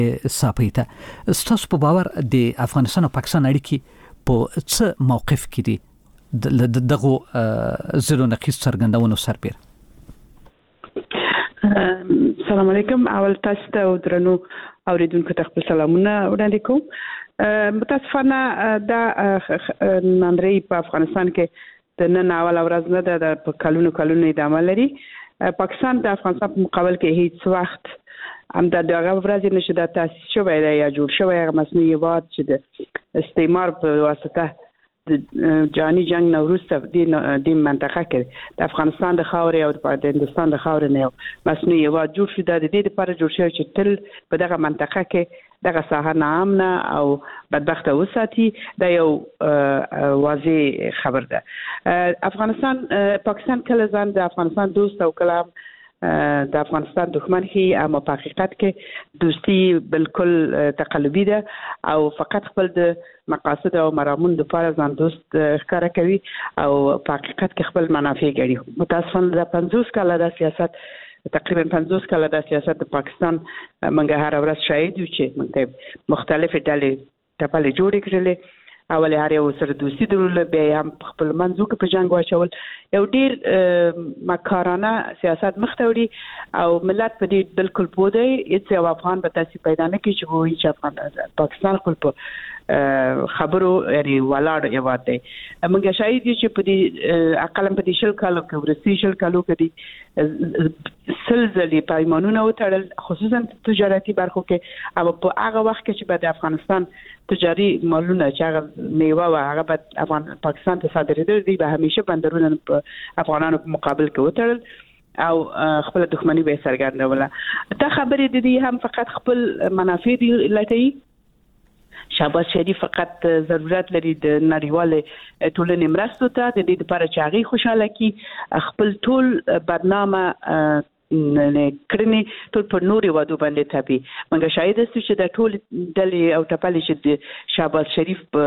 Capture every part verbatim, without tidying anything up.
صاپیته ستاسو په باور د افغانستان او پاکستان اړیکې په څه موقف کې دي دغه زلو نقیص څرګندونو سربېره؟ السلام علیکم. اول تاسو ته او درنو اوریدونکو ته خپل سلامونه وړاندې کوم. متاسفانه دا ناندري په افغانستان کې د نن اول ورځ نه ده، په کلونو کلونو ادامه لري. پاکستان د افغانستان په مقابل کې هیڅ وخت هم د دغه ورځې نشي د تاسیس شوی دی یا جوړ شوی هغه مصنوعي هېواد چې د استعمار په واسطه د جهاني جنگ نه وروسته د منطقه کې د افغانستان د خاورې او د هندوستان د خاورې نه یو مصنوعي هېواد جوړ شو. د دې لپاره جوړ شوی چې تل په دغه منطقه کې دغه ساحه ناامنه او بدبخته وساتي. دا یو واضح خبر ده. افغانستان پاکستان کله ځان د افغانستان دوست او کله د افغانستان دښمن هي، اما په حقیقت کې دوستی بالکل تقلبي ده او فقط خپل د مقاصد او مرامون د لپاره ځان دوست ښکاره کوي او په حقیقت کې خپل منافع ګڼي. متاسفانه د پنځوس کاله د سیاست تقریبا پنځوس کاله د سیاست د پاکستان منګه هر ورځ شاهد یو چې موږ مختلفې ډلې ټپلې جوړې کړلې. اول هر یو سره دوستی درلوده، بیا هم خپل منځو کې په جنگ واچول. یو ډیر مکارانه سیاست مخته وړي او ملت په دې بالکل پوه دی. هیڅ یو افغان به تاسو پیدا نه کړي چې وایي چې افغان پاکستان خپل په خبرو یعنی ولاړ هېواد دی. موږ شاهد یو چې په دې اقل په دې شل کالو کې ورسي شل کالو کې سل ځلې پیمانونه وتړل، خصوصا تجارتي برخو کې. او په هغه وخت کې چې به د افغانستان تجاري مالونه چې هغه میوه و هغه به افغان پاکستان ته صادرېدل دي، به همیشه بندرونه په افغانانو په مقابل کې وتړل او خپل دښمنی به څرګندوله. دا خبرې د دې هم فقط خپل منافع دي لټوي. شهباز شریف فقط ضرورت لري د نړیوال ټولنې مرستو ته، د دې لپاره چې هغه خوشاله کی خپل ټول بدنامه کړنې ټول پر نوري وادو باندې تابي. موږ شاهد یو چې د ټول ډلې او ټپلې چې د شهباز شریف په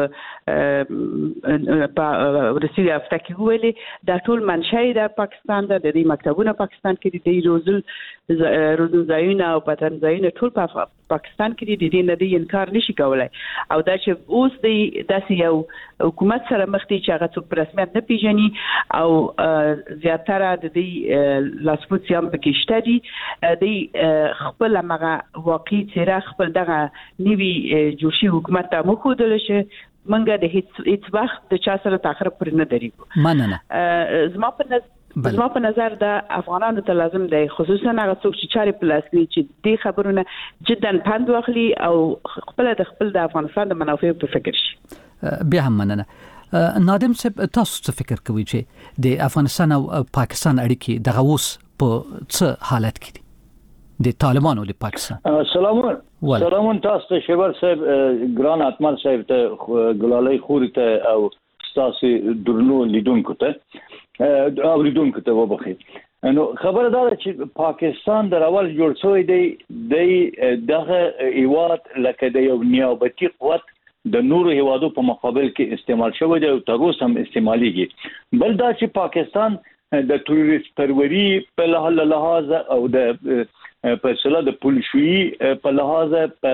ورسي هفته کې ویلي دا ټول منشأ د پاکستان د دې مکتبونه پاکستان کې د روزل روزل ځایونه او پاتن ځایونه ټول په پاکستان کې د دې نه دی انکار نشي کولای. او دا چې اوس د داسې یو حکومت سره مخ دي چې هغه څوک په رسمیت نه پیژني او زیاتره د دې لاسپوڅ هم پکې شته دي. د خپل هغه واقعي څېره خپل دغه نوي جوړ شوي حکومت ته وښودله چې موږ د هیڅ وخت د چا سره تاخیر پرې نه درېږو. مننه. زما په نظر زما په نظر د افغانانو ته لازم دی خصوصا هغه څوک چې چارې په لاس لري چې دې خبرونه جدا پند واخلي او خپل د خپل د افغانستان د منافعو په فکر شي. بیا هم مننه. نادم صاحب تاسو څه فکر کوئ چې د افغانستان او پاکستان اړیکې دغه اوس په څه حالت کې دي د طالبانو او د پاکستان؟ سلامون سلامون تاسو ته شبر صاحب، ګران اتمر صاحب ته، ګلالۍ خوري ته او تاسو درنو لیدونکو ته اوریدونکو ته وبخښئ. نو خبره دا ده چې پاکستان د اول جوړ شوی دی د دغه هیواد لکه د یو نیابتي قوت د نورو هیوادو په مقابل کې استعمال شوی دی او تر اوسه هم استعمالېږي. بل دا چې پاکستان د تروریست پروري په لحاظ او د په اصطلاح د پولیسوي په لحاظ په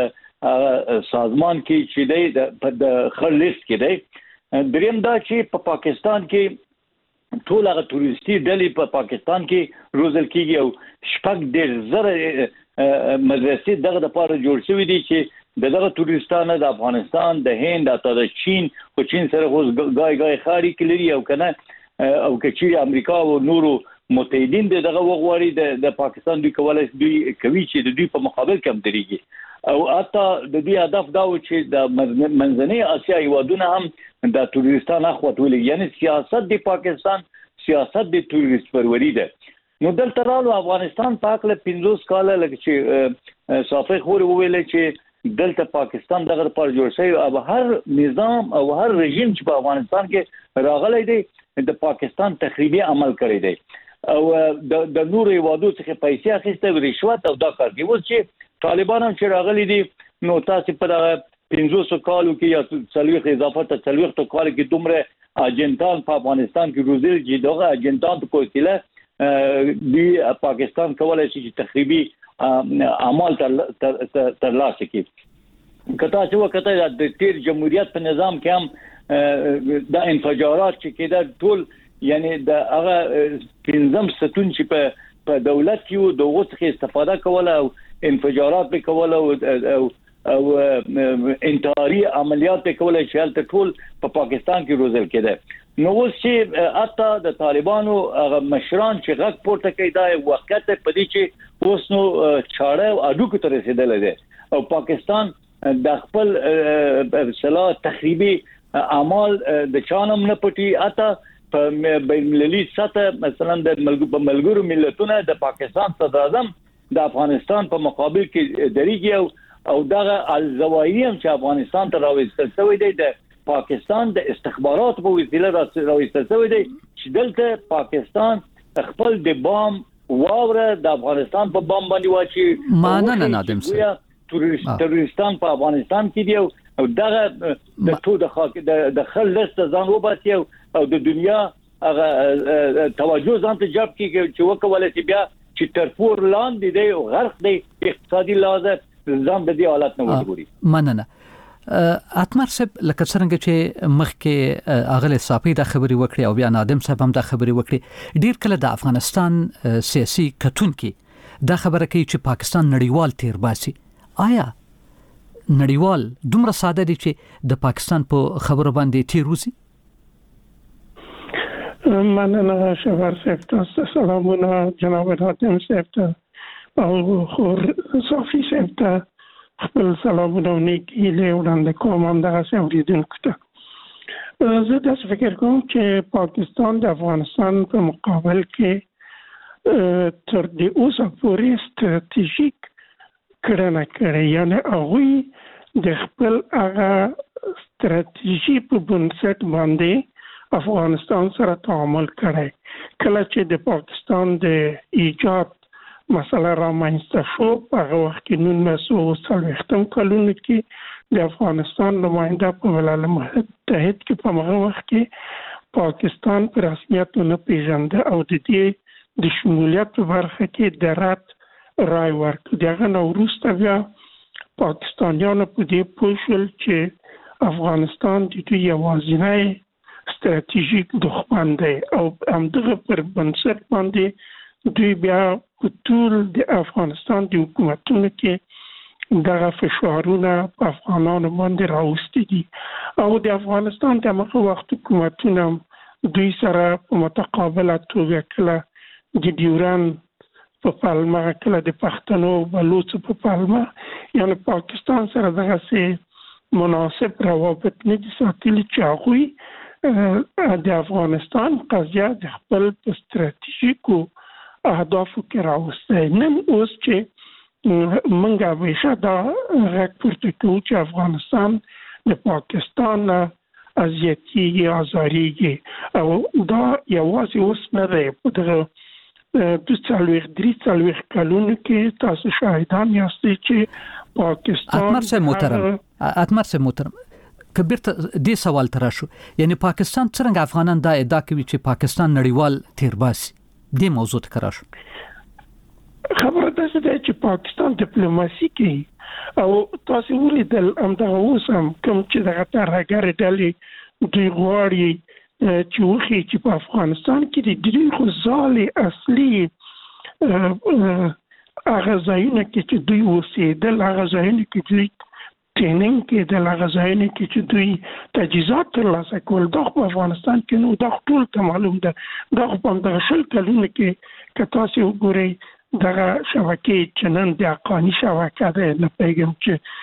سازمان کې چې دی د خړ لیست کې دی. دریم دا چې په پاکستان کې ټول هغه تروریستي ډلې په پاکستان کې روزل کېږي او شپږ ډېر زره مدرسې دغه لپاره جوړ شوي دي چې دغه تروریستانه د افغانستان، د هند، حتی د چین، خو چین سره اوس ګای ګای خاري کې لري او کنه او کچې امریکا او نورو متحدین دغه وغواړي د پاکستان دوی کولای دوی کوي چې د دوی په مقابل کې هم درېږي. او حتی د دې هدف دا و چې د منځنۍ اسیا هیوادونه هم د تروریستانو اخواتولي، یعنی سیاست د پاکستان سیاست د تروریست پروري ده. نو دلته راغلو افغانستان په اړه پنځوس کاله لکه چې صافي خور وویل چې دلته پاکستان دغه لپاره جوړ شوی او هر نظام او هر رژیم چې په افغانستان کې راغلی دی د پاکستان تخریبي عمل کړی دی او د نورو هیوادو څخه پیسې اخیسته، رشوت او دا کار دی. اوس چې طالبان هم چې راغلي دي نو تاسو په دغه پنځوس کالو کې یا څلوېښت اضافه ته څلوېښت کالو کې دومره اجنټان په افغانستان کې روزل چې دغه اجنټان په وسیله دی پاکستان کولای شي چې تخریبي اعمال تر تر لاسه کې کته چې وکړه د تیر جمهوریت په نظام کې هم د انفجارات چې کېده ټول یعنی د هغه پنځم ستون چې په په دولت کې دوه څخه استفاده کوله او انفجارات به کوله او او انتحاري عملیات به کوله چې تل ټول په پاکستان کې روزل کېده. نو اوس چې اته د طالبانو هغه مشران چې غږ پورته کوي دا وخت په دې چې اوس نو چاړه او اډوکو ته رسیدل دي او پاکستان د خپل صلاح تخریبي اعمال د چانم نه پټي اته په بین المللي سطح مثلا د ملګرو ملتونو د پاکستان صدر اعظم د افغانستان په مقابل کې دریږي او دغه الزوایم چې افغانستان ته راوستل شوی دی د پاکستان د استخبارات په وسیله راوستل شوی دی چې دلته پاکستان خپل د بام واوره د افغانستان په بام باندې واچي معنا نه نادم سره تروریستان په افغانستان کې دی او دغه د تو د خاک د خل لست ځان وباسي او د دنیا هغه توجه ځان ته جلب کیږي چې وکوله چې بیا چې ترپور لاندې دی او غرق دی اقتصادي لحاظه ځان د دې حالت نه وګوري. مننه. اتمر صاحب لکه څنګه چې مخکې اغله صافي د خبري وکړي او بیا نادم صاحب هم د خبري وکړي ډیر کله د افغانستان سیاسي کتونکو دا خبره کوي چې پاکستان نړیوال تیر باسي. آیا نړیوال دومره ساده دي چې د پاکستان په خبرو باندې تیر وسی؟ مننه شهر صاحب تاسو سلامونه جناب نادم صاحب او خور صافي صاحب ته خپل سلامونه نیکی له وړاندې کوم هم دغه اوریدونکو ته. زه داسې فکر کوم چې پاکستان د افغانستان په مقابل کې تر دې اوسه پورې ستراتیژیک کړنه کړې یعنی هغوی د خپل هغه ستراتیژي په بنسټ باندې افغانستان سره تعامل کړی. کله چې د پاکستان د ایجاد مسله را منځته شو په هغه وخت کې نولس سوه څلوېښتم کلونو کې د افغانستان نماینده په ملل متحد کې په هغه وخت کې پاکستان په رسمیت نه پیژنده او د دې د شمولیت په برخه کې د رد رای ورکړ. دغه نو وروسته بیا پاکستانیانو په دې پوه شول چې افغانستان د دوی یوازینی ستراتیژیک دښمن دی او همدغه پر بنسټ باندې دوی بیا ټول د افغانستان د حکومتونو کې دغه فشارونه په افغانانو باندې راوستي دي او د افغانستان د هغه وخت حکومتونه دوی سره په متقابله توګه کله د ډیورن په پالما کله د پښتنو بلوچو په پالما یعنی پاکستان سره دغه سي مناسب روابط نه دي ساتلي چې هغوی د افغانستان قضیه د خپل ستراتیژیکو اهدافو کې راوستي. نن اوس چې منګه ویشه دا غږ پورته کوي چې افغانستان د پاکستان ازیتي ازاریږي او دا یوازې اوس نه دی په دغه د څلوېښت درې څلوېښت کلونو کې تاسو شاهدان یاستئ چې پاکستان اتمر صاحب محترم اتمر صاحب محترم کبیرته دې سوال تر شو یعنی پاکستان څنګه افغانان دا ادعا کوي چې پاکستان نړیوال تیر باسي دې موضوع ته راش خبره ده چې پاکستان ډیپلوماسي کوي او تاسو ولیدل همدغه اوس هم کوم چې دغه ترهګر ډلې دوی غواړي چې وخی چې په افغانستان کې د دریغو ځالې اصلي هغه ځایونه کې چې دوی اوسېدل هغه ځایونه کې دوی ټریننګ کې د هغه ځایونه کې چې دوی تجهیزات ترلاسه کول دا په افغانستان کې نو دا ټول ته معلوم ده. دا په دغه شل کلونو کې که تاسو وګورئ دغه شبکې چې نن د حقاني شبکه ده نه پیغام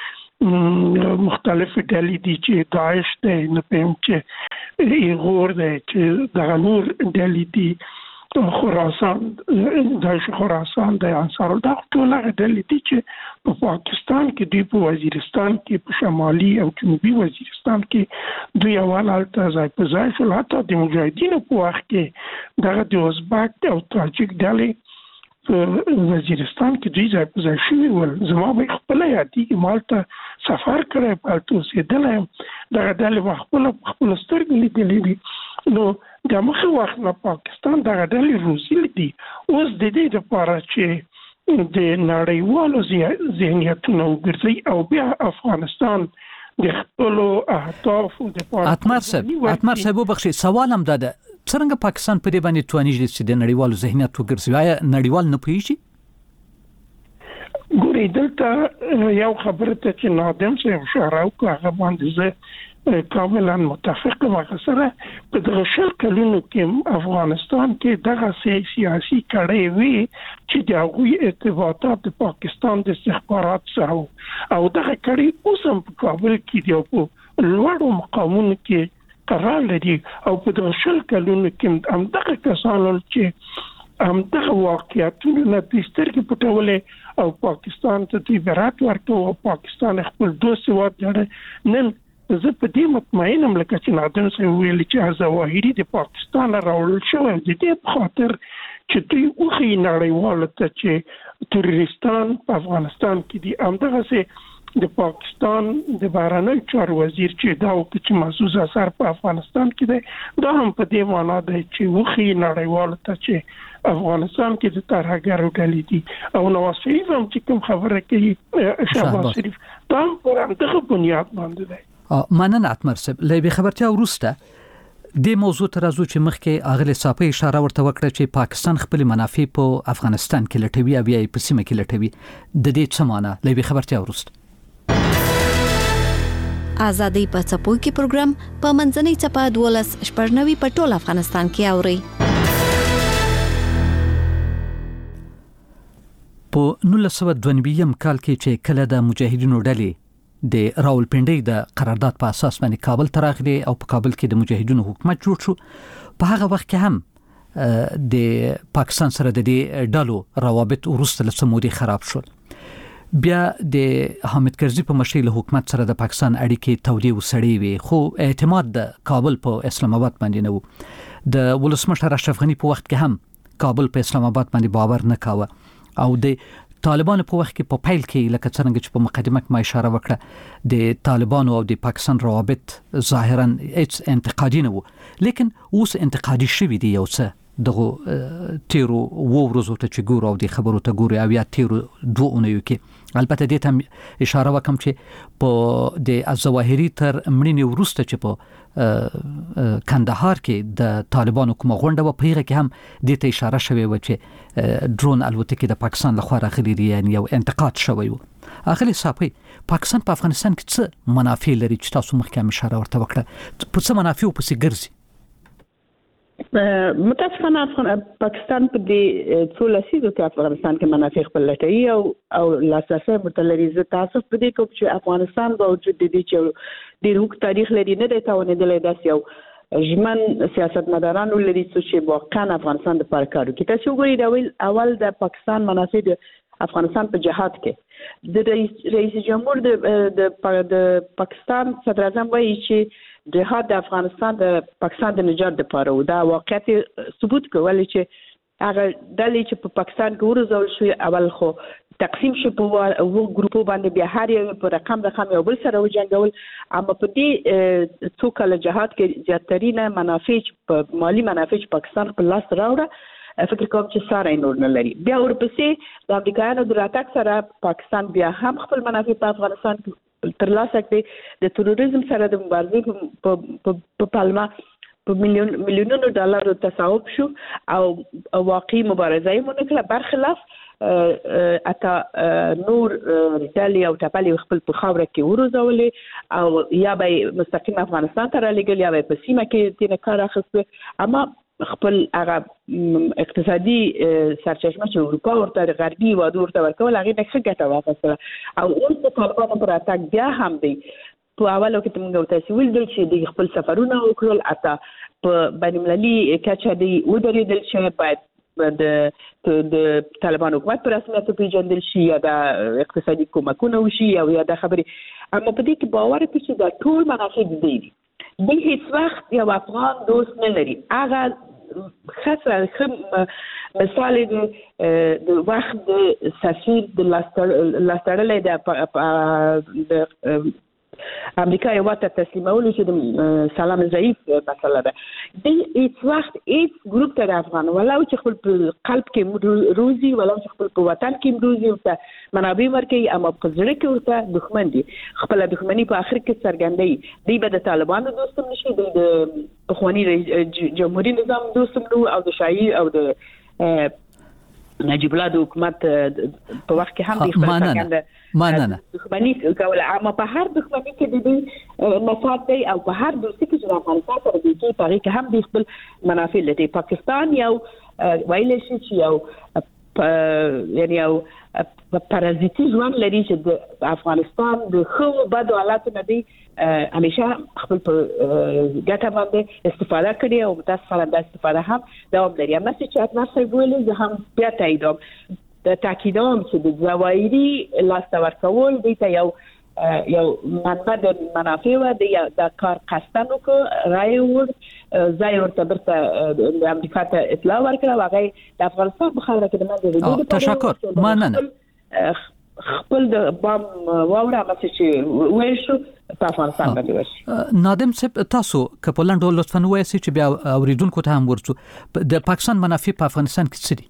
چې مختلف ډلې دي چې داعش ده نه پیغام چې ایغور ده چې دغه نور ډلې دي خراسان داعش خراسان د انصار الله ټول هغه ډلې دي چې په پاکستان کې دوی په وزیرستان کې په شمالي او جنوبي وزیرستان کې دوی اول هلته ځای په ځای شول حتی د مجاهدینو په وخت کې دغه د ازبک او تاجک ډلې په وزیرستان کې دوی ځای په ځای شوي ول. زما به خپله یادېږي ما هلته سفر کړی په هلته اوسېدلی یم دغه ډلې ما خپله په خپلو سترګو لیدلې دي نو د مخه وخت نه پاکستان دغه ډلې روزلي دي. اوس د دې لپاره چې د نړیوالو ذهنیتونو وګرځي او بیا افغانستان د خپل اهدافو د پاره اتمر صاحب اتمر صاحب وبخښي سوال هم ده څنګه پاکستان په دې باندې توانیږي چې د نړیوالو ذهنیت وګرځي آیا نړیوال نه پوهیږي ګورې دلته یو خبره ته چې نادم صاحب اشاره وکړه هغه باندې زه کاملا متفق یم هغه سره په دغه شل کلونو کې افغانستان کې دغه سیاسي کړۍ وي چې د هغوی ارتباطات د پاکستان د استخبارات سره او دغه کړۍ اوس هم په کابل کې دی په لوړو مقامونو کې قرار لري او په دغه شل کلونو کې هم دغه کسانو چې هم دغه واقعیتونه نه دسترګې پټولې او پاکستان ته د برات ورکو او پاکستان خپل دوه سواد جوړ نن زه په دې مطمئنم لکه چې نادم صاحب ویل چې ظواهري د پاکستان راوړل شوی د دې په خاطر چې دوی اوخی نړیوال ته چې تروریستان په افغانستان کې دي همدغه سه د پاکستان د بهرنی چارو وزیر چې دا وکړي چې محسوس اثر په افغانستان کې دی دا هم په دې معنا دی چې اوخی نړیوال ته چې افغانستان کې د ترهګرو ډلې دي او نواز شریف هم چې کوم خبره کوي شهباز شریف دا هم پر همدغه بنیاد باندې دی مننه اتمر صاحب له به خبرتیا وروسته د موضوع تر ازو چې مخکې اغله صاحب اشاره ورته وکړه چې پاکستان خپل منافع په افغانستان کې لټوي او بیا په سیمه کې لټوي د دې څه معنی له به خبرتیا وروسته آزادۍ په څپو کې پروګرام په منځنۍ چپه دولس شپږنوي په ټول افغانستان کې اوري په نولس سوه دوه نوي کال کې چې کله د مجاهدینو ډلې د راولپنډۍ د قرارداد په اساس باندې کابل ته راغلي او په کابل کې د مجاهدینو حکومت جوړ شو په هغه وخت کې هم د پاکستان سره د دې ډلو روابط ورسته له سموري خراب شول بیا د حامد کرزي په مشرۍ له حکومت سره د پاکستان اړیکې تودې وسړې وي خو اعتماد د کابل په اسلام آباد باندې نه و د ولسمشر اشرف غني په وخت کې هم کابل په اسلام آباد باندې باور نه کاوه او د طالبانو په وخت کې په پیل کې لکه څنګه چې په مقدمه کې ما اشاره وکړه د طالبانو او د پاکستان روابط ظاهرا هیڅ انتقادي نه وو لیکن اوس انتقادي شوي دي یو څه دغه تیرو وو ورځو ته چې ګورو او د خبرو ته ګورو او یا تیرو دوه اونیو کې البته دې ته اشاره وکم چې په د ظواهري تر مړینې وروسته چې په کندهار کې د طالبانو کومه غونډه و په هغه کې هم دې ته اشاره شوې و چې ډرون الوتکې د پاکستان لخوا راغلي دي یعنی یو انتقاد شوی و اخلي صاحب پاکستان په افغانستان کې څه منافع لري چې تاسو مخکې هم اشاره ورته وکړه په څه منافع او په څه ګرځي متاسفانه افغان پاکستان په دې څو لسیزو کې افغانستان کې منافع خپل لټوي او او لاساسه متلري زه تاسو په دې کوم چې افغانستان باوجود د دې چې د روک تاریخ لري نه دی تاوانېدلی داسې یو ژمن سیاستمدارانو لري چې واقعا افغانستان د لپاره کار کوي تاسو وګورئ د اول د پاکستان منافع د افغانستان په جهاد کې د رئیس رئیس جمهور د د پاکستان صدر اعظم وایي چې جهاد د افغانستان د پاکستان د نجات لپاره و دا واقعیت ثبوت کوي چې هغه ډلې چې په پاکستان کې ورزول شو اول خو تقسیم شو په وو ګروپو باندې بیا هر یو په رقم رقم یو بل سره وجنګول اما په دې څو کله جهاد کې زیاترینه منافع په مالی منافع پاکستان په لاس راوړه فکر کوم چې ساره نور نه لري بیا ورپسې د امریکایانو د راتګ سره پاکستان بیا هم خپل منافع په افغانستان کې تر لاسه کړي د تروریزم سره د مبارزې په پالما په میلیون میلیونونو ډالر تصاحب شو او واقعي مبارزه یې مونږ کله برخلاف اته نور ډالي او ټاپلي خپل په خاوره کې ورزولې او یا به مستقیم افغانستان ته رالېږل یا به په سیمه کې تینه کار اخیسته اما خپل هغه اقتصادي سرچشمه چې اروپا ورته غربي وادو ورته ورکول هغه نه ښه ګټه واخیستله او اوس د طالبانو پر اتاک بیا هم دی په اولو کې موږ تاسو ویل چې د خپل سفرونه وکړل اته په بین المللي کچه دی ودرېدل چې باید د د طالبانو حکومت پر رسمیت پیژندل شي یا د اقتصادي کومکونه وشي او یا د خبرې اما په دې کې باور کوي چې دا ټول منافع دي د هیڅ وخت یو افغان دوست نه لري هغه خاصه خم مثال د وخت د سفیر د لاستړلې د امریکا یو وخت تسلیمول چې د سلام ضعیف مسله ده د هیڅ وخت هیڅ ګروپ ته د افغان ولو چې خپل قلب کې روزي ولو چې خپل په وطن کې روزي ورته منابع ورکړي اما په ځړ کې ورته دښمن دي خپل دښمنۍ په اخر کې څرګندوي دی به د طالبانو دوستم نشي د پخوانی جمهوریت نظام دوستم نو او د شایي او د نجیب الله د حکومت په وخت کې هم د خپل څرګنده ماننه دښمنۍ کول اما په هر دښمنۍ کې د دې مفاد دی او په هر دوستي کې چې افغانستان سره د دې په کې هم د خپل منافع لري پاکستان یو ویل شي چې یو یعنی یو پارازیتي ژوند لري چې د افغانستان د خو بد حالات نه دی همیشه خپل په ګټه باندې استفاده کوي او متاسفانه د استفاده هم دوام لري اما چې اتمه سره ویل زه هم بیا تاییدوم د تاکیدوم چې د ظواهري لاس ورکول دی ته یو یو منبع د منافع و د کار قصدنو کو رای ور ځای ورته درته د امریکا ته اطلاع ورکړه واغې د افغانستان په خاطر کې د منځ د تشکر ماننه خپل د بام واوره مڅ چې وې شو په افغانستان باندې وشي نادم صاحب تاسو کپلند لطفا وایي چې بیا اوریدونکو ته هم ورڅو د پاکستان منافع په افغانستان کې څه دي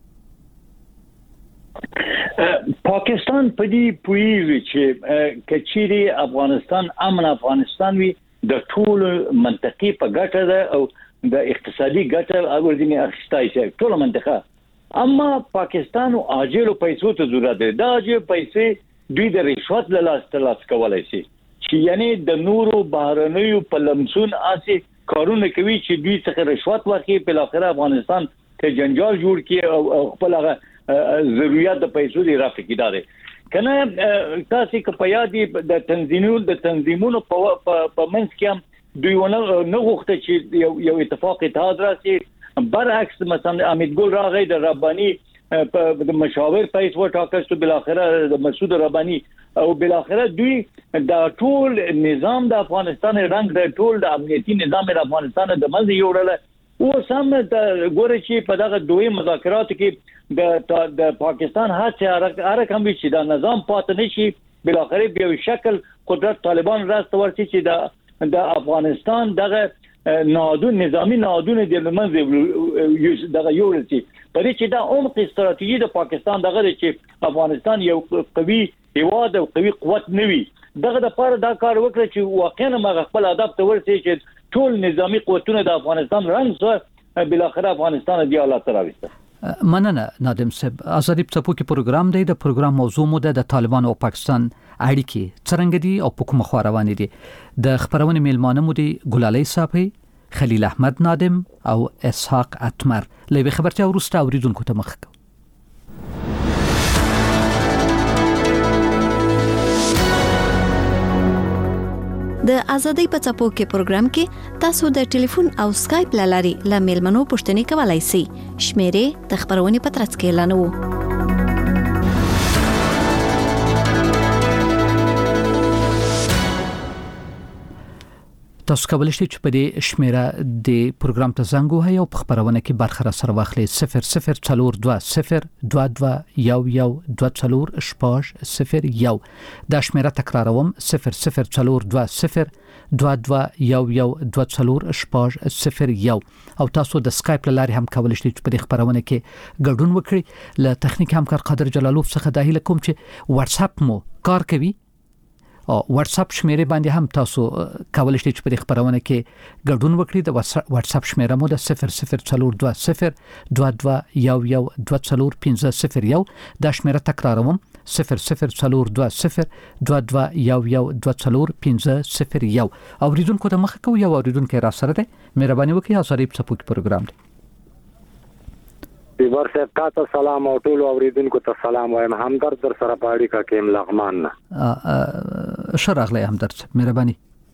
پاکستان په دې پویږي چې کچيري افغانستان امن افغانستان وي د ټول منطقي په ګټه ده او د اقتصادي ګټه او ورځنی اخیستای شي ټول منطقه اما پاکستان او عاجل پیسو ته ضرورت ده دا چې پیسې دوی د رشوت له لاس تلاش کولای شي چې یعنی د نورو بهرنیو په لمسون اسي کارونه کوي چې دوی څخه رشوت واخلي په اخر افغانستان ته جنجال جوړ کړي او خپل هغه ضرورت د پیسو دی رافع کیداره کنه تاسو که په یادي د تنظیمونو د تنظیمونو په په منځ کې دوی ونه نه غوښته چې یو یو اتفاق اتحاد راسي برعکس مثلا امید ګل راغی د ربانی په مشاور پیس و ټاکستو بل اخره د مسعود ربانی او بل اخره دوی د ټول نظام د افغانستان رنګ د ټول د امنیتي نظام د افغانستان د منځ یوړل او سم د ګوري چې په دغه دوی مذاکرات کې د د پاکستان هڅه هر کوم چې دا نظام پات نشي بل اخر به شکل قدرت طالبان راست ورسي چې د د افغانستان دغه نادون نظامی نادون د منځ دغه یو ورسي په دې چې دا عمق استراتیژي د پاکستان دغه چې افغانستان یو قوي هیواد او قوي قوت نوي دغه د پاره دا کار وکړي چې واقعا ما خپل هدف ته ورسي چې ټول نظامی قوتونه د افغانستان رنګ سره بل اخر افغانستان دی الله تعالی مننه نادم صاحب ازادي څپو کې پروګرام دی د پروګرام موضوع مو د طالبان او پاکستان اړیکې څنګه دي او په کومه خوا روان دي د خبرونه میلمانه مو دي ګلالي صاحب خلیل احمد نادم او اسحاق اتمر لوي خبرته ورسته اوریدونکو ته مخ د ازادۍ په څپو کې پروګرام کې تاسو د ټلیفون او اسکایپ لاري ل میلمنو پوښتنې کولای شئ شمیرې د خبرونې په ترڅ کې اعلانوو تاسو کولی شئ چې په دې شمیره د پروګرام ته زنګ وهئ او په خبرونه کې برخه را سره واخلئ صفر صفر څلور دوه صفر دوه دوه یو یو دوه څلور شپږ صفر یو دا شمیره تکراروم صفر صفر څلور دوه صفر دوه دوه یو یو دوه څلور شپږ صفر یو او تاسو د اسکایپ لاري هم کولی شئ چې په دې خبرونه کې ګډون وکړئ له تخنیک همکار قادر جلالوف څخه د هیله کوم چې واتس اپ مو کار کوي او واتس اپ شمیره باندې هم تاسو کولی شئ چې په خبرونه کې ګډون وکړئ د واتس اپ شمیره مو د صفر صفر څلور دوه صفر دوه دوه یو یو دوه څلور پنځه صفر یو دا شمیره تکراروم صفر صفر څلور دوه صفر دوه دوه یو یو دوه څلور پنځه صفر یو اوریدونکو ته مخه کوي او اوریدونکو را سره ده مهرباني وکړئ ازادي په څپو کې پروګرام دی دیوار صاحب تاسو سلام او ټول اوریدونکو ته سلام وایم همدرد در سره پاړی کا کېم لغمان نه شرغله همدرد مهرباني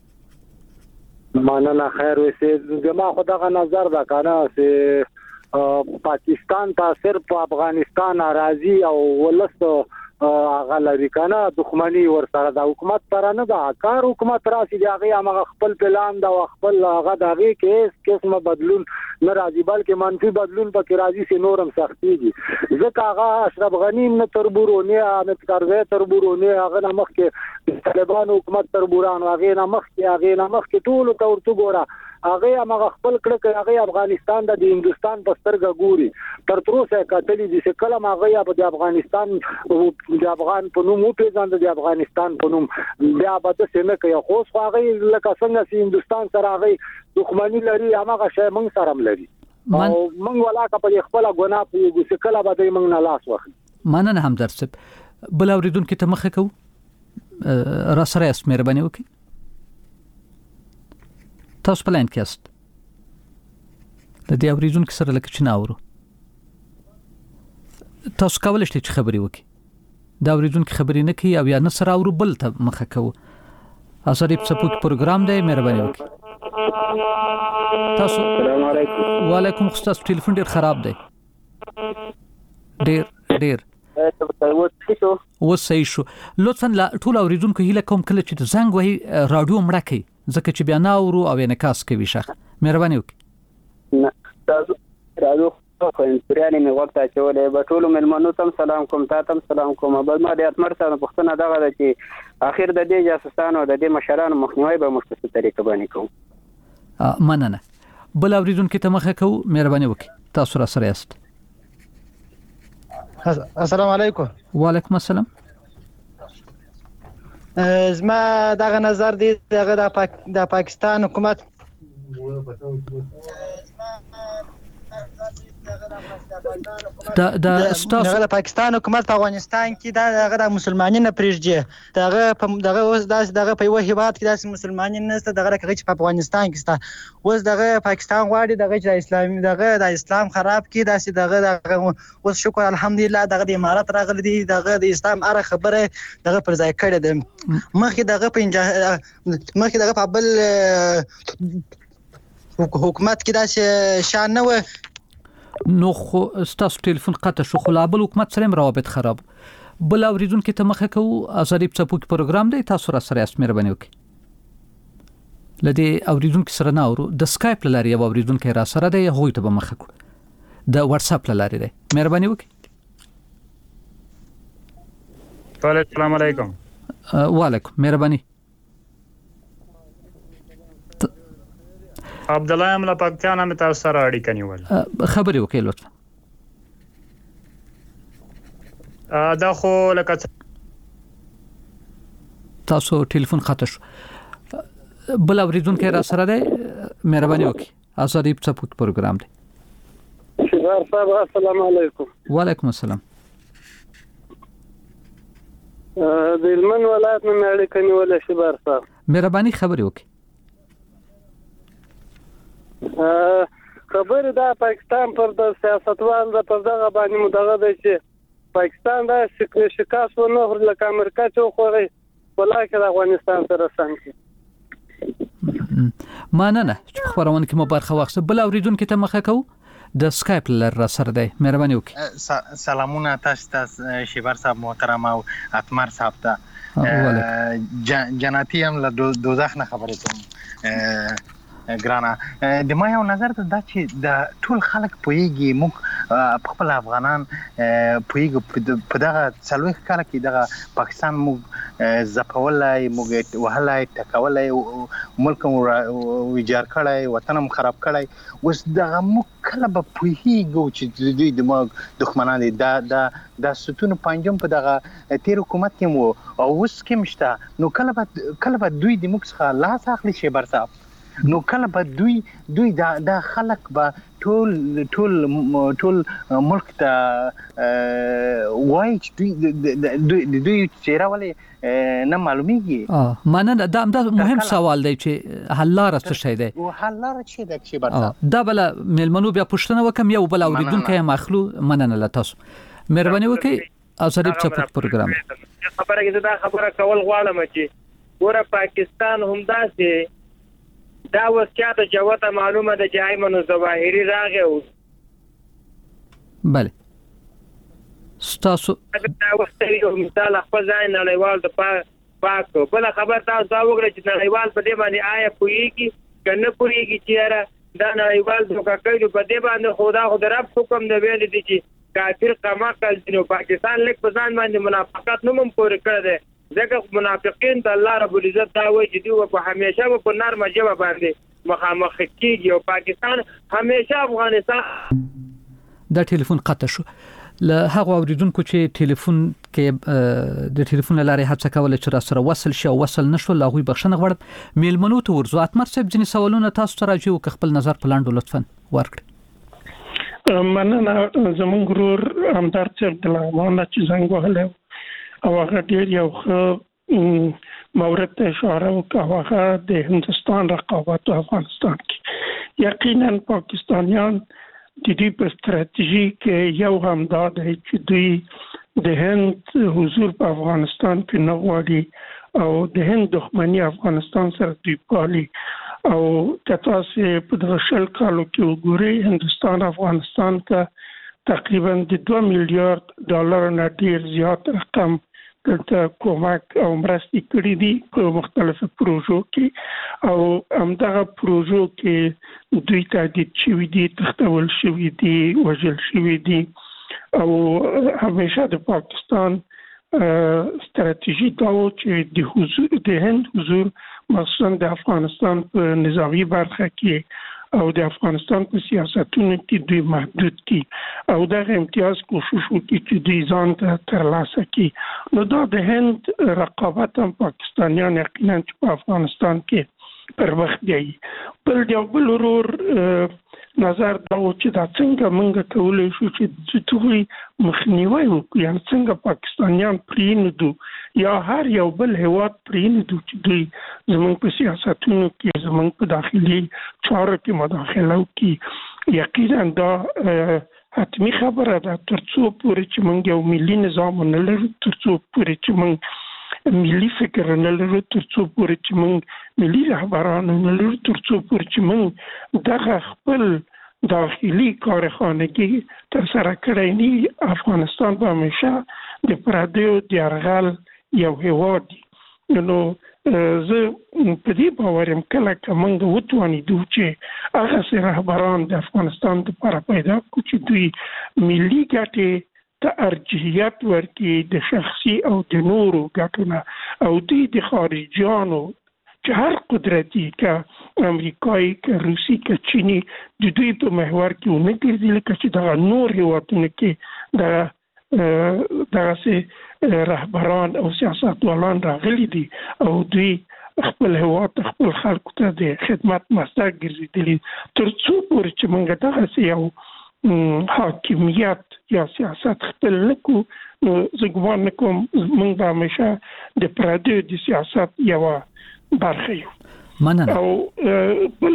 مننه خیر وسه جما خدای نظر دا کنه چې پاکستان ته صرف افغانستان راضي او ولست هغه لري کنه دښمنی ور سره د حکومت سره نه دا کار حکومت راسي دی هغه هغه خپل پلان دا خپل هغه دغه کیس قسمه بدلون نه راځي بلکې منفي بدلون پکې راځي چې نورم سختيږي ځکه هغه اشرف غنی نه تربورونه امت کاروي تربورونه هغه نه مخ کې طالبان حکومت تربوران هغه نه مخ کې هغه نه مخ کې ټول تورته ګوره هغه هغه خپل کړه هغه افغانستان د هندستان په سترګه ګوري تر تروسه کتلې دي چې کله هغه د افغانستان د افغان په نوم او پیژاند د افغانستان په نوم بیا به د سیمه کې خو هغه لکه څنګه چې هندستان سره هغه دښمنی لري هغه شی موږ سره لري او موږ ولاکه په خپل ګناه په چې کله به موږ نه لاس واخلي مننه هم درسب بل اوریدونکو ته مخه کو را سره اس مهرباني وکړئ تاسو په لاین کې است د دې اوریدونکو سره لکه چې ناورو تاسو کولای شئ چې خبري وکړئ دا اوریدونکو خبري نه کوي او یا نه سره اورو بل ته مخه کوو اثرې په سپوږ پروګرام دی مهرباني وکړئ تاسو السلام علیکم وعلیکم السلام ټلیفون ډیر خراب دی ډیر ډیر و صحیح شو لطفا لا ټول اوریدونکو هیله کوم کله چې زنګ وهي رادیو مړه کړئ ځکه چې بیا ناورو او انعکاس کوي شخ مهرباني وکړئ نه تاسو راځو خو انساني مې وخت اچولې به ټول ملمنو تم سلام کوم تا تم سلام کوم بل ما د اتمر سره پښتنه دغه ده چې اخر د دې جاسوسانو د دې مشرانو مخنیوي به مختصه طریقه باندې کوم مننه بل اوریدونکو ته مخه کو مهرباني وکړئ تاسو را سره یاست السلام علیکم وعلیکم السلام زما دغه نظر دی دغه د پاک د پاکستان حکومت دا د ستاسو د پاکستان حکومت په افغانستان کې دا دغه د مسلمانانو نه پریږدي دغه په دغه اوس دغه په یو هیواد کې داسې مسلمانان نشته دغه کې چې په افغانستان کې ستا اوس دغه پاکستان غواړي دغه چې اسلامي دغه د اسلام خراب کی داسې دغه دغه اوس شکر الحمدلله دغه د امارات راغلي دي دغه د اسلام اره خبره دغه پر ځای کړی دی مخکې دغه په مخکې دغه په بل حکومت کې داسې شان نه و نو خو ستاسو ټلیفون قطع شو خو لابل حکومت سره روابط خراب بل اوریدونکو ته مخه کو ازری په سپوږ پروګرام دی تاسو را سره اس مهرباني وکړئ لدی اوریدونکو سره نه اورو د سکایپ لاري او اوریدونکو را سره دی هغه ته به مخه کو د واتس اپ لاري دی مهرباني وکړئ السلام علیکم وعلیکم مهرباني عبد الله املا پاکستان هم تاسو سره اړیکه نیول خبري وکړئ لطفا دا خو لکه تاسو ټلیفون خطا شو بل اوریدونکو را سره دی مهرباني وکړئ ازادي په سپوږ پروګرام دی شهر صاحب السلام علیکم وعلیکم السلام د هلمند ولایت نه اړیکه نیول شهر صاحب مهرباني خبري وکړئ خبر دا پاکستان پر د سیاستوال د پر دغه باندې مدغه دی چې پاکستان دا شکاس و نه لکه امریکا چې خوغي ولکه د افغانستان سره څنګه مننه خبرونه کې مو برخه واخصه بل اوریدونکو ته مخه کو د سکایپ لر سره دی مهرباني وکړئ سلامونه تاسو ته شیبر صاحب محترم او اتمر صاحب ته جناتی هم له دوزخ نه خبرې کوم ګرانا د ما یو نظر ته دا چې د ټول خلک پویږي موږ په خپل افغانان پویږي په دغه څلويخ کال کې دغه پاکستان موږ زپولای موږ وهلای ټکولای ملک مو ویجار کړای وطن مو خراب کړای اوس دغه موږ کله به پویږو چې دوی د موږ دښمنان دي دا دا د ستونو پنځم په دغه تیر حکومت کې مو او اوس کې مشته نو کله به کله به دوی د موږ څخه لاس اخلي شي برصاف نو کله به دوی دوی دا د خلک به ټول ټول ټول ملک ته وای چې دوی دوی چیرې ولې نه معلومیږي اه مننه دا مهم سوال دی چې حل لار څه شي دی او حل لار څه دی چې برته دا بل ملمنو بیا پښتنه وکم یو بل اوریدونکو مخلو مننه لتاسو مهرباني وکړئ ازادي په پروګرام خبره کې دا خبره کول غواړم چې ګوره پاکستان هم داسې دا وسکاته جوته معلومه ده چې ایمن الظواهری راغی بله ستاسو دا وخت یو مثال خپل ځای نړیوال د پاک بل خبر تاسو دا وګورئ چې نړیوال په دې باندې آیا پوریږي کنه پوریږي چې دا نړیوال دوکا کوي په دې باندې خدا خو درب حکم دی ویل دي چې کافر قما کل جنو پاکستان لیک په ځان باندې منافقت نوم پورې کړی دی ځکه منافقین ته الله رب العزت دا وایي چې دوی په همیشه په نرمه ژبه باندې مخامخ کیږي او پاکستان همیشه افغانستان دا ټلیفون قطع شو له هغه اوریدونکو چې ټلیفون کې د ټلیفون لارې هڅه کوله چې را سره وصل شي او وصل نشو لا غوي بخښنه غواړم میلمنو ته ورزو اتمر صاحب ځینې سوالونه تاسو ته راځي او خپل نظر پلاندو لطفا ورکړئ مننه زموږ ورور همدار صاحب د لغمانه چې زنګ وهلی او هغه ډېر یو ښه مورد ته اشاره وکړه او هغه د هندوستان رقابت په افغانستان کې یقینا پاکستانیان د دې په ستراتیژي کې یو همدا دی چې دوی د هند حضور په افغانستان کې نه غواړي او د هند دښمني افغانستان سره دوی پالي او کته سه په دغه شل کالو کې وګوري هندستان افغانستان ته تقریبا د دوه میلیارډ ډالر نه ډیر زیات رقم د کومک او مرستې کړې دي په مختلفو پروژو کې او همدغه پروژو کې دوی تهدید شوي دي تختول شوي دي وژل شوي دي او همیشه د پاکستان ستراتیژي دا و چې د حضور د هند حضور مخصوصا د افغانستان په نظامی برخه کې او د افغانستان په سیاستونو کې دوی محدود کی او دغه امتیاز کوشش وکړي چې دوی ځان ته ترلاسه کړي نو دا د هند رقابت هم پاکستانیان یقینا په افغانستان کې پر وخت دی بل یو بل ورور نظر دا و چې دا څنګه موږ کولای شو چې دوی مخنیوي وکړو یعنې څنګه پاکستانیان پرېنږدو یا هر یو بل هیواد پرېنږدو چې دوی زموږ په سیاستونو کې زموږ په داخلي چارو کې مداخله وکړي یقینا دا حتمی خبره ده تر څو پورې چې موږ یو ملي نظام نه لرو تر څو پورې چې موږ ملي فکر نه لرو تر څو پورې چې موږ ملي رهبران نه لرو تر څو پورې چې موږ دغه خپل داخلي کارخانگی تر سره کړی نه افغانستان به همیشه د پردیو د یرغل یو هیواد نو زه په دې باور یم کله که موږ وتوانیدو چې هغه سي رهبران د افغانستان لپاره پیدا کړو چې دوی ملي ګټې ته ارجحیت ورکړي د شخصي او د نورو ګټو نه او دوی د خارجیانو چې هر قدرتي که امریکایي که روسي که چیني د دوی په محور کې ونه ګرځي لکه چې دغه نور هیوادونو کې دغه دغسې رهبران او سیاستوالان راغلي دي او دوی خپل هیواد خپل خلکو ته د خدمت مصدر ګرځېدلي تر څو پورې چې موږ دغسې یو حاکمیت یا سیاست خپل نه کړو نو زه ګمان نه کوم موږ به همیشه د پردیو د سیاست یوه برخه یو مننه او بل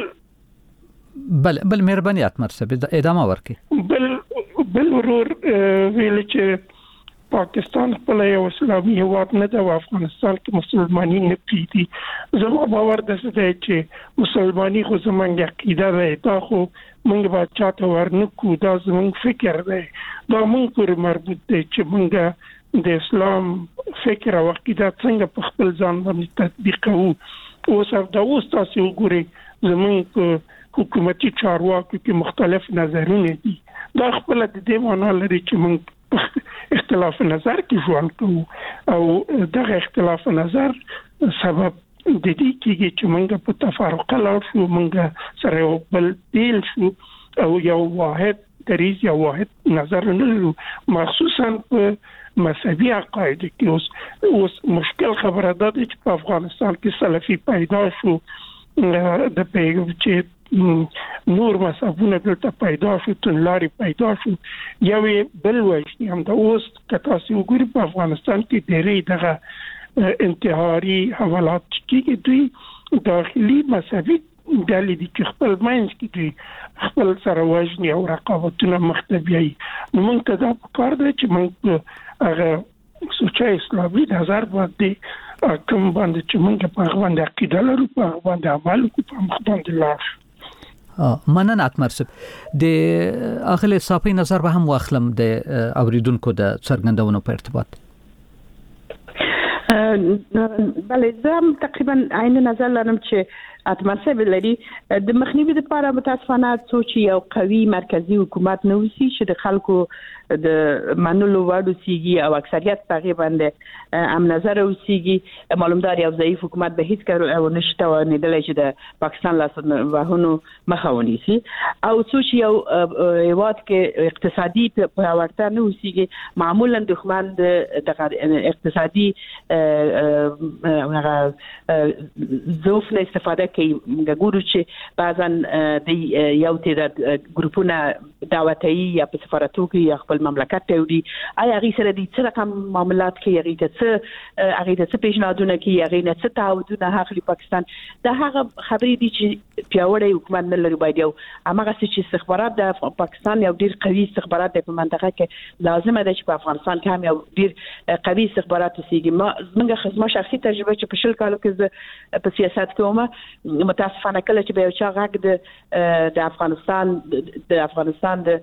بل بل مهرباني اتمر صاحب ادامه ورکړي بل بل ورور ویل چې پاکستان خپل یو اسلامي هیواد نه دی او افغانستان کې مسلمانۍ نه پریږدي زما باور ده چې مسلمانۍ خو زموږ عقیده ده دا خو موږ به چاته ورنکو دا زموږ فکر دی دا موږ پورې مربوط دی چې موږ د اسلام فکر او عقیده څنګه په خپل ځان باندې تطبیق کوو اوس دا اوس تاسو وګورئ زموږ په حکومتي چارواکو کې مختلف نظرونه دي دا خپل د دې معنا لري چې موږ اختلاف نظر کې ژوند کوو او دغه اختلاف نظر سبب د دې کېږي چې موږ په تفرقه لاړ شو موږ سره یو بل بیل شو او یو واحد دریځ یا واحد نظر نه لرو مخصوصا په مذهبي عقاید کې اوس اوس مشکل خبره ده چې په افغانستان کې سلفي پیدا شو د پیغام چې نور مذهبونه دلته پیدا شو تنلاري پیدا شو یوې بل وایي هم دا اوس که تاسو وګورئ په افغانستان کې ډېرې دغه انتحاري حملات کېږي دوی داخلي مذهبي ډلې دي چې خپل منځ کې دوی خپل سره وژني او رقابتونه مخته بیایي نو موږ ته دا پکار دی چې موږ هغه سوچه اسلامي نظر باندې کوم باندې چې موږ په هغه باندې عقیده لرو په هغه باندې عمل کوو په هغه باندې لاړ مننه اتمر صاحب د اغله صافي نظر به هم واخلم د اوریدونکو د څرګندونو په ارتباط. بله زم تقریبا عین نظر لرم چې اتمر صاحب لري د مخنیوي لپاره متاسفانه څوک یو قوي مرکزی حکومت نه وسی چې د خلکو د منلو وړ وسیږي او اکثریت هغه باندې ام نظر وسیږي معلومدار یو ضعیف حکومت به هیڅ کار او نشته و نه دلای چې د پاکستان لاس وهونو مخاوني سي او څوک یو هیواد کې اقتصادي پیاوړتیا نه وسیږي معمولا دښمن د اقتصادي هغه ضعف نه استفاده کوي. ګورو چې بعضا د یو تیر ګروپونه دعوتي یا په سفارتو کې یا خپل مملکت ته وړي آیا هغه سره دي څه رقم معاملات کې هغه ته څه هغه ته څه پیشنهادونه کوي هغه نه څه تعهدونه اخلي پاکستان دا هغه خبرې دي چې پیاوړی حکومت نه لري باید یو هغه چې استخبارات د پاکستان یو ډیر قوي استخبارات په منطقه کې لازمه ده چې په افغانستان کې هم یو ډیر قوي استخبارات وسیږي. ما زموږ خدمت شخصي تجربه چې په شل کالو کې په سیاست کې ومه متاسفانه کله چې به یو چا غږ د د افغانستان د افغانستان د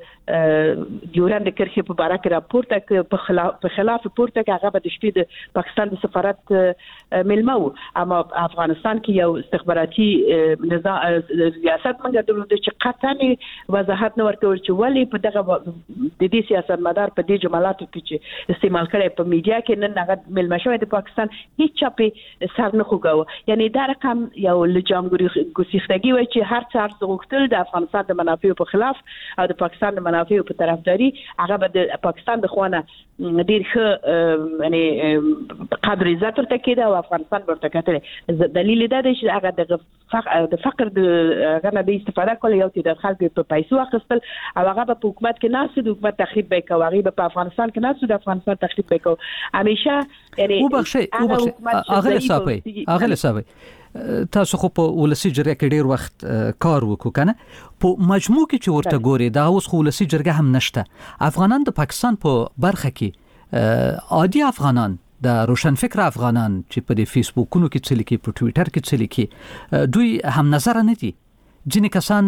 ډیورند کرخي په اړه کې راپورته په خلاف په خلاف پورته کې هغه د شپې د پاکستان د سفارت ملمو اما افغانستان کې یو استخباراتي نظام ریاست موږ درلود چې قطعا وضاحت نه ورکول چې ولی په دغه د دې سیاست مدار په دې جملاتو کې چې استعمال کړي په میډیا کې نن هغه ملمه شوی د پاکستان هیڅ چاپی سر نه خوګاو یعنی دا رقم یو لجامګری ګسیختګي وای چې هر څار زغتل د افغانستان د منافعو په خلاف او د پاکستان د منافعو په طرفداري هغه به د پاکستان د خوانه ډیر ښه یعنی قدر عزت ورته کېده او افغانستان ورته کتل. دلیل دا دی چې هغه د فقر د غنه به استفاده کول یو چې د خلکو په پیسو اخیستل او هغه په حکومت کې ناس د حکومت تخریب وکړي هغه په افغانستان کې ناس د افغانستان تخریب وکړي همیشه یعنی او بخښي او بخښي اغله صاحب اغله صاحب تاسو خو په ولسی جرګه کې ډیر وخت کار وکړو کنه په مجموع کې چې ورته ګوري دا اوس خو ولسی جرګه هم نشته. افغانان د پاکستان په برخه کې عادي افغانان د روشنفکر افغانان چې په فیسبوکونو کې څه لیکي په ټوئیټر کې څه لیکي دوی هم نظر نه دي. ځینې کسان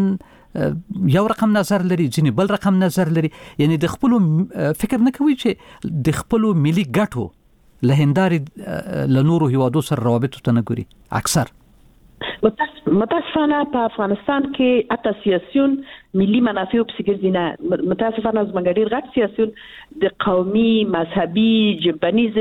یو رقم نظر لري ځینې بل رقم نظر لري یعنی د خپل فکر نه کوي چې د خپل ملي ګټو له هنداري له نورو هیوادو سره روابط ته نه ګوري. اکثر متاسفانه په افغانستان کې اته سیاسيون ملي منافع په سګر نه متاسفانه زموږ ډیر غټ سیاسيون د قومي مذهبي جبنیز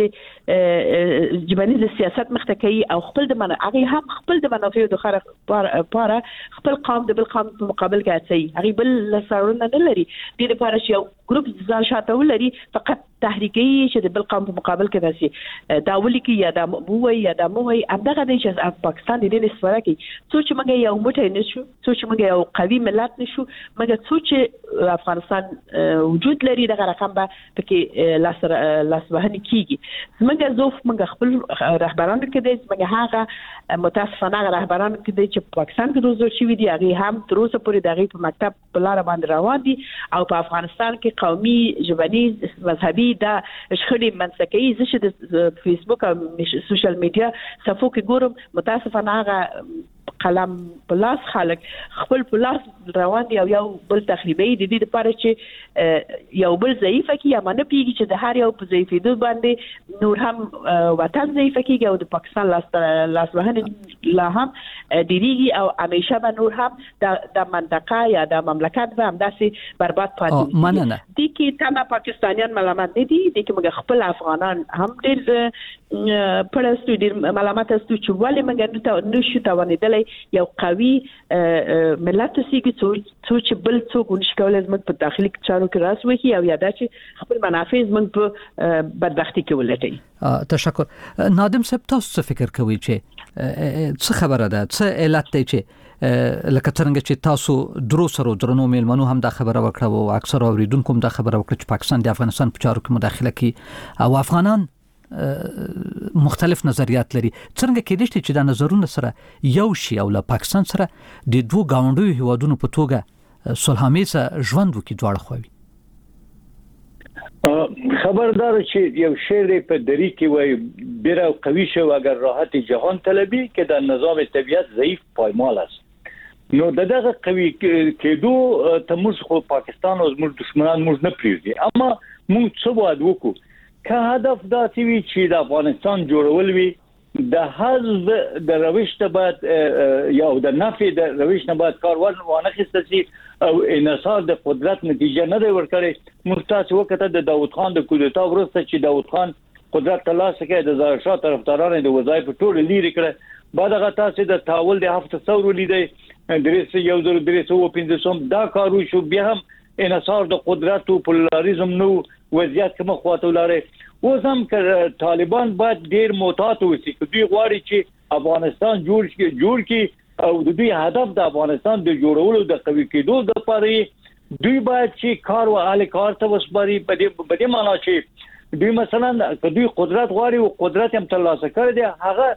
جبنیز سیاست مختکي او خپل د من هغه هم خپل د منافع د خره لپاره خپل قوم د بل قوم په مقابل کې اچي هغه بل لسرونه نه لري د دې لپاره چې یو ګروپ ځان شاته ولري فقط تحریکي چې د بل قوم په مقابل کې داسي دا ولي کې یا د بووي یا د مووي ابدغه د پاکستان د دې نسبت کې څو چې موږ یو موټی نشو څو چې موږ یو قوي ملت نشو موږ څو چې افغانستان وجود لري دغه رقم به پکې لاس لاس وهني کیږي. موږ زوف موږ خپل رهبران کې د موږ هغه متاسفانه رهبران کې د چې پاکستان کې روزل شوی دی هغه هم تر اوسه پورې دغه په مکتب په لار باندې روان دي او په افغانستان کې قومي ژبني مذهبي دا شخړې منځکې چې د فیسبوک او سوشل میډیا صفو کې ګورم متاسفانه هغه قلم پلاس خلک خپل پلاس روان دی او یو بل تخریبي د دې لپاره چې یو بل ضعیف کی یا منه پیږي چې د هر یو په ضعیفیدو باندې نور هم وطن ضعیف کیږي او د پاکستان لاس لاس وهنه لا هم دیریږي او همیشه به نور هم د منطقه یا د مملکت به هم داسې برباد پاتې مننه دي کې تمه پاکستانیان ملامت نه دي دي کې موږ خپل افغانان هم ډېر پرستو ډېر ملامت استو چې ولې موږ نشو توانیدلای یو قوي ملت سیګي څو چې بل څوک ونشکول زموږ په داخلي چارو کې راس وکي او یاده چې خپل منافع زموږ په بدبختی کې ولټي. تشکر. نادم صاحب تاسو څه فکر کوئ چې څه خبره ده څه علت دی چې لکه څنګه چې تاسو درو سره درنو میلمنو هم دا خبره وکړه او اکثر اوریدونکو هم دا خبره وکړه چې پاکستان د افغانستان په چارو کې مداخله کوي او افغانان مختلف نظریات لري. څنګه کېدای شي چې دا نظرونه سره یو شي او له پاکستان سره د دوه گاونډیو هیوادونو په توګه صلح‌آمیزه ژوند وکړي دواړه خوي؟ خبردار چې یو شعر په دری کې وای بیره قوی شو اگر راحت جهان طلبی که در نظام طبیعت ضعیف پایمال است. نو دغه قوي کېدو ته موږ خو پاکستان او موږ دشمنان موږ نه پریږدي اما موږ څه واد وکړو که هدف دا وي چې د افغانستان جوړول وي د حزب د روش ته بعد یا د نفي د روش نه بعد کار ونه خسته شي او انحصار د قدرت نتیجه نه دی ورکړي موږ تاسو وکړه د داوود خان د کودتا ورسته چې داوود خان قدرت ترلاسه کړي د ظاهر شاه طرفدارانو د وظایف ټول لري کړه بعد هغه تاسو د تحول د هفته ثور لیدې درې یو زر درې سو پنځوس دا کارو شو بیا هم انحصار د قدرت او پولاریزم نو وضعیت کوم خواته لاره اوس هم که طالبان باید ډیر محتاط اوسي چې دوی غواړي چې افغانستان جوړ کړي جوړ کړي او د دوی هدف د افغانستان د جوړولو د قوي کېدو لپاره دوی باید چې کار او اهل کار ته وسپاري په دې په دې معنی چې دوی مثلا که دوی قدرت غواړي او قدرت هم ترلاسه کړي دي هغه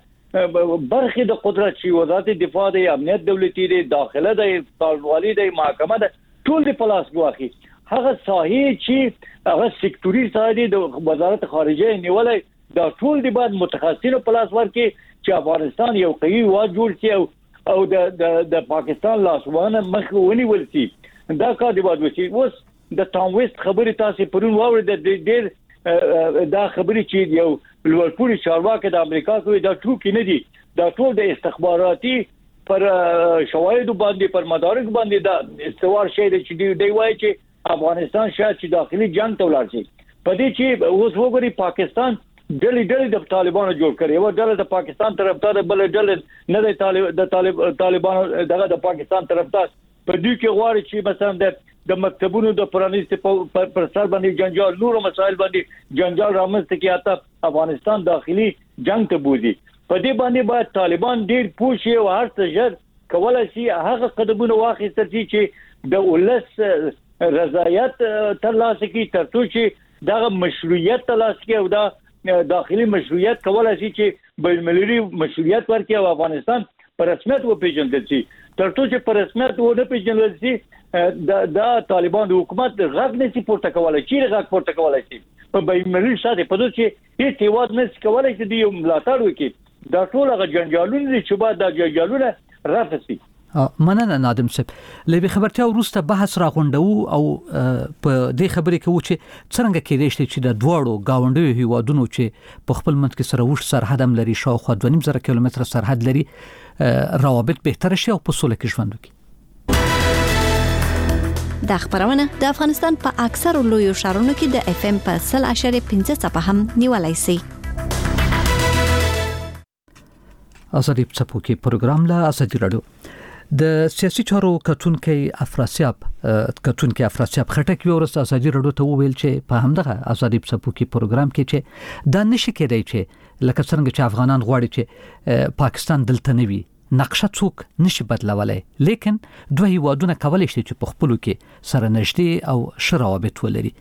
برخه د قدرت چې وزارت دفاع د امنیت دولتي د داخله د طالبوالي د محکمه د ټول د پلاس غواخي هغه صحیح چې هغه سکتوري ساده د وزارت خارجه نیولای دا ټول د بعد متخصصینو پلاس ورکي چې افغانستان یو قوي واحد جوړ شي او د د د پاکستان لاسوانه مخونی ولسی دا کار دی بعد وسی اوس د ټام ویست خبره تاسو پرون واورید د ډېر دا خبرې چې یو لوړپوړي چارواکي د امریکا کوي دا ټوکی نه دي دا ټول د استخباراتي پر شواهد باندې پر مدارک باندې دا استوار شي چې دی وایي چې افغانستان شاید چې داخلي جنگ ته ولاړ شي په دې چې اوس وګوري پاکستان ډلې ډلې د طالبانو جوړ کړي او ډله د پاکستان طرفدار بل ډله نه د طالب د طالب طالبانو دغه د پاکستان طرفدار په دې کې غواړي چې مثلا د د مکتبونو د پرانیست پر سر باندې جنجال نور مسائل باندې جنجال رامنځته کیاته افغانستان داخلي جنگ ته بوزي په دې باندې باید طالبان ډیر پوښي او هر څه جر کولای شي هغه قدمونه واخیستل چې د ولس رضایت ترلاسه کی ترڅو چې دغه مشروعیت ترلاسه کی او دا داخلي مشروعیت کولای شي چې بین‌المللي مشروعیت ورکړي او افغانستان په رسمیت وپیژندل شي ترڅو چې په رسمیت ونه پیژندل شي دا د طالبان د حکومت غږ نشي پورته کولای چې غږ پورته کولای شي په بین‌المللي ساده په دې چې هیڅ هیواد نشي کولای چې د ملاتړ وکړي دا ټول هغه جنجالونه چې بعد د جنجالونه رافسي مننه نادم صاحب لبي خبرتیا وروسته بحث راغونډو او په دې خبرې کې و چې څنګه کېدای شي چې د دوړو گاونډیو هیوادونو چې په خپل منځ کې سره وښ سرحد هم لري شاوخوا دوه نیم زره کیلومتره سرحد لري روابط بهتر شي او په سوله کې ژوند وکړي دا خبرونه د افغانستان په اکثر لویو ښارونو کې د اف ام په صفر اشاریه پنځه صفه هم نیولای شي ازادي پڅپوکي پروګرام لا ازادي رادیو د سیاسي چارو کتونکي افراسیاب کتونکي افراسیاب خټک ورسته ازادي رادیو ته ویل چې په همدغه ازادي پڅپوکي پروګرام کې چې دا نشي کېدای چې لکه څنګه چې افغانان غواړي چې پاکستان دلته نه وي نقشه څوک نشي بدلولای لیکن دوه هیوادونه کولای شي چې په خپلو کې سره نږدې او شراوبت ولري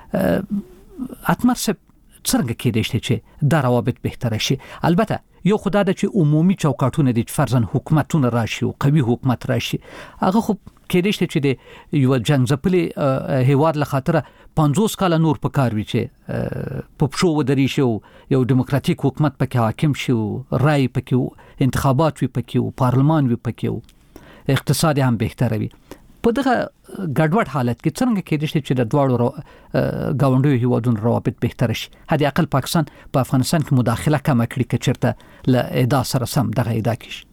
اتمر سب څنګه کېدای شي چې دا روابط بهتر شي البته یو خدای د چې عمومي چوکاټونه دي فرضاً حکومتونه راشي او قوي حکومت راشي هغه خو کېدای شي چې د یو جنگ ځپلي هیواد له خاطر پنځوس کال نور په کار وي چې په پښو ودري شي یو دیموکراتیک حکومت پکې حاکم شي او رای پکې انتخابات وي پکې او پارلمان وي پکې اقتصاد هم بهتر وي په دغه ګډوډ حالت کې څنګه کېدای شي چې د دواړو گاونډیو هیوادونو روابط بهتر شي هدي اقل پاکستان په افغانستان کې مداخله کم کړي چې چیرته له ادا سره سم دغه ادا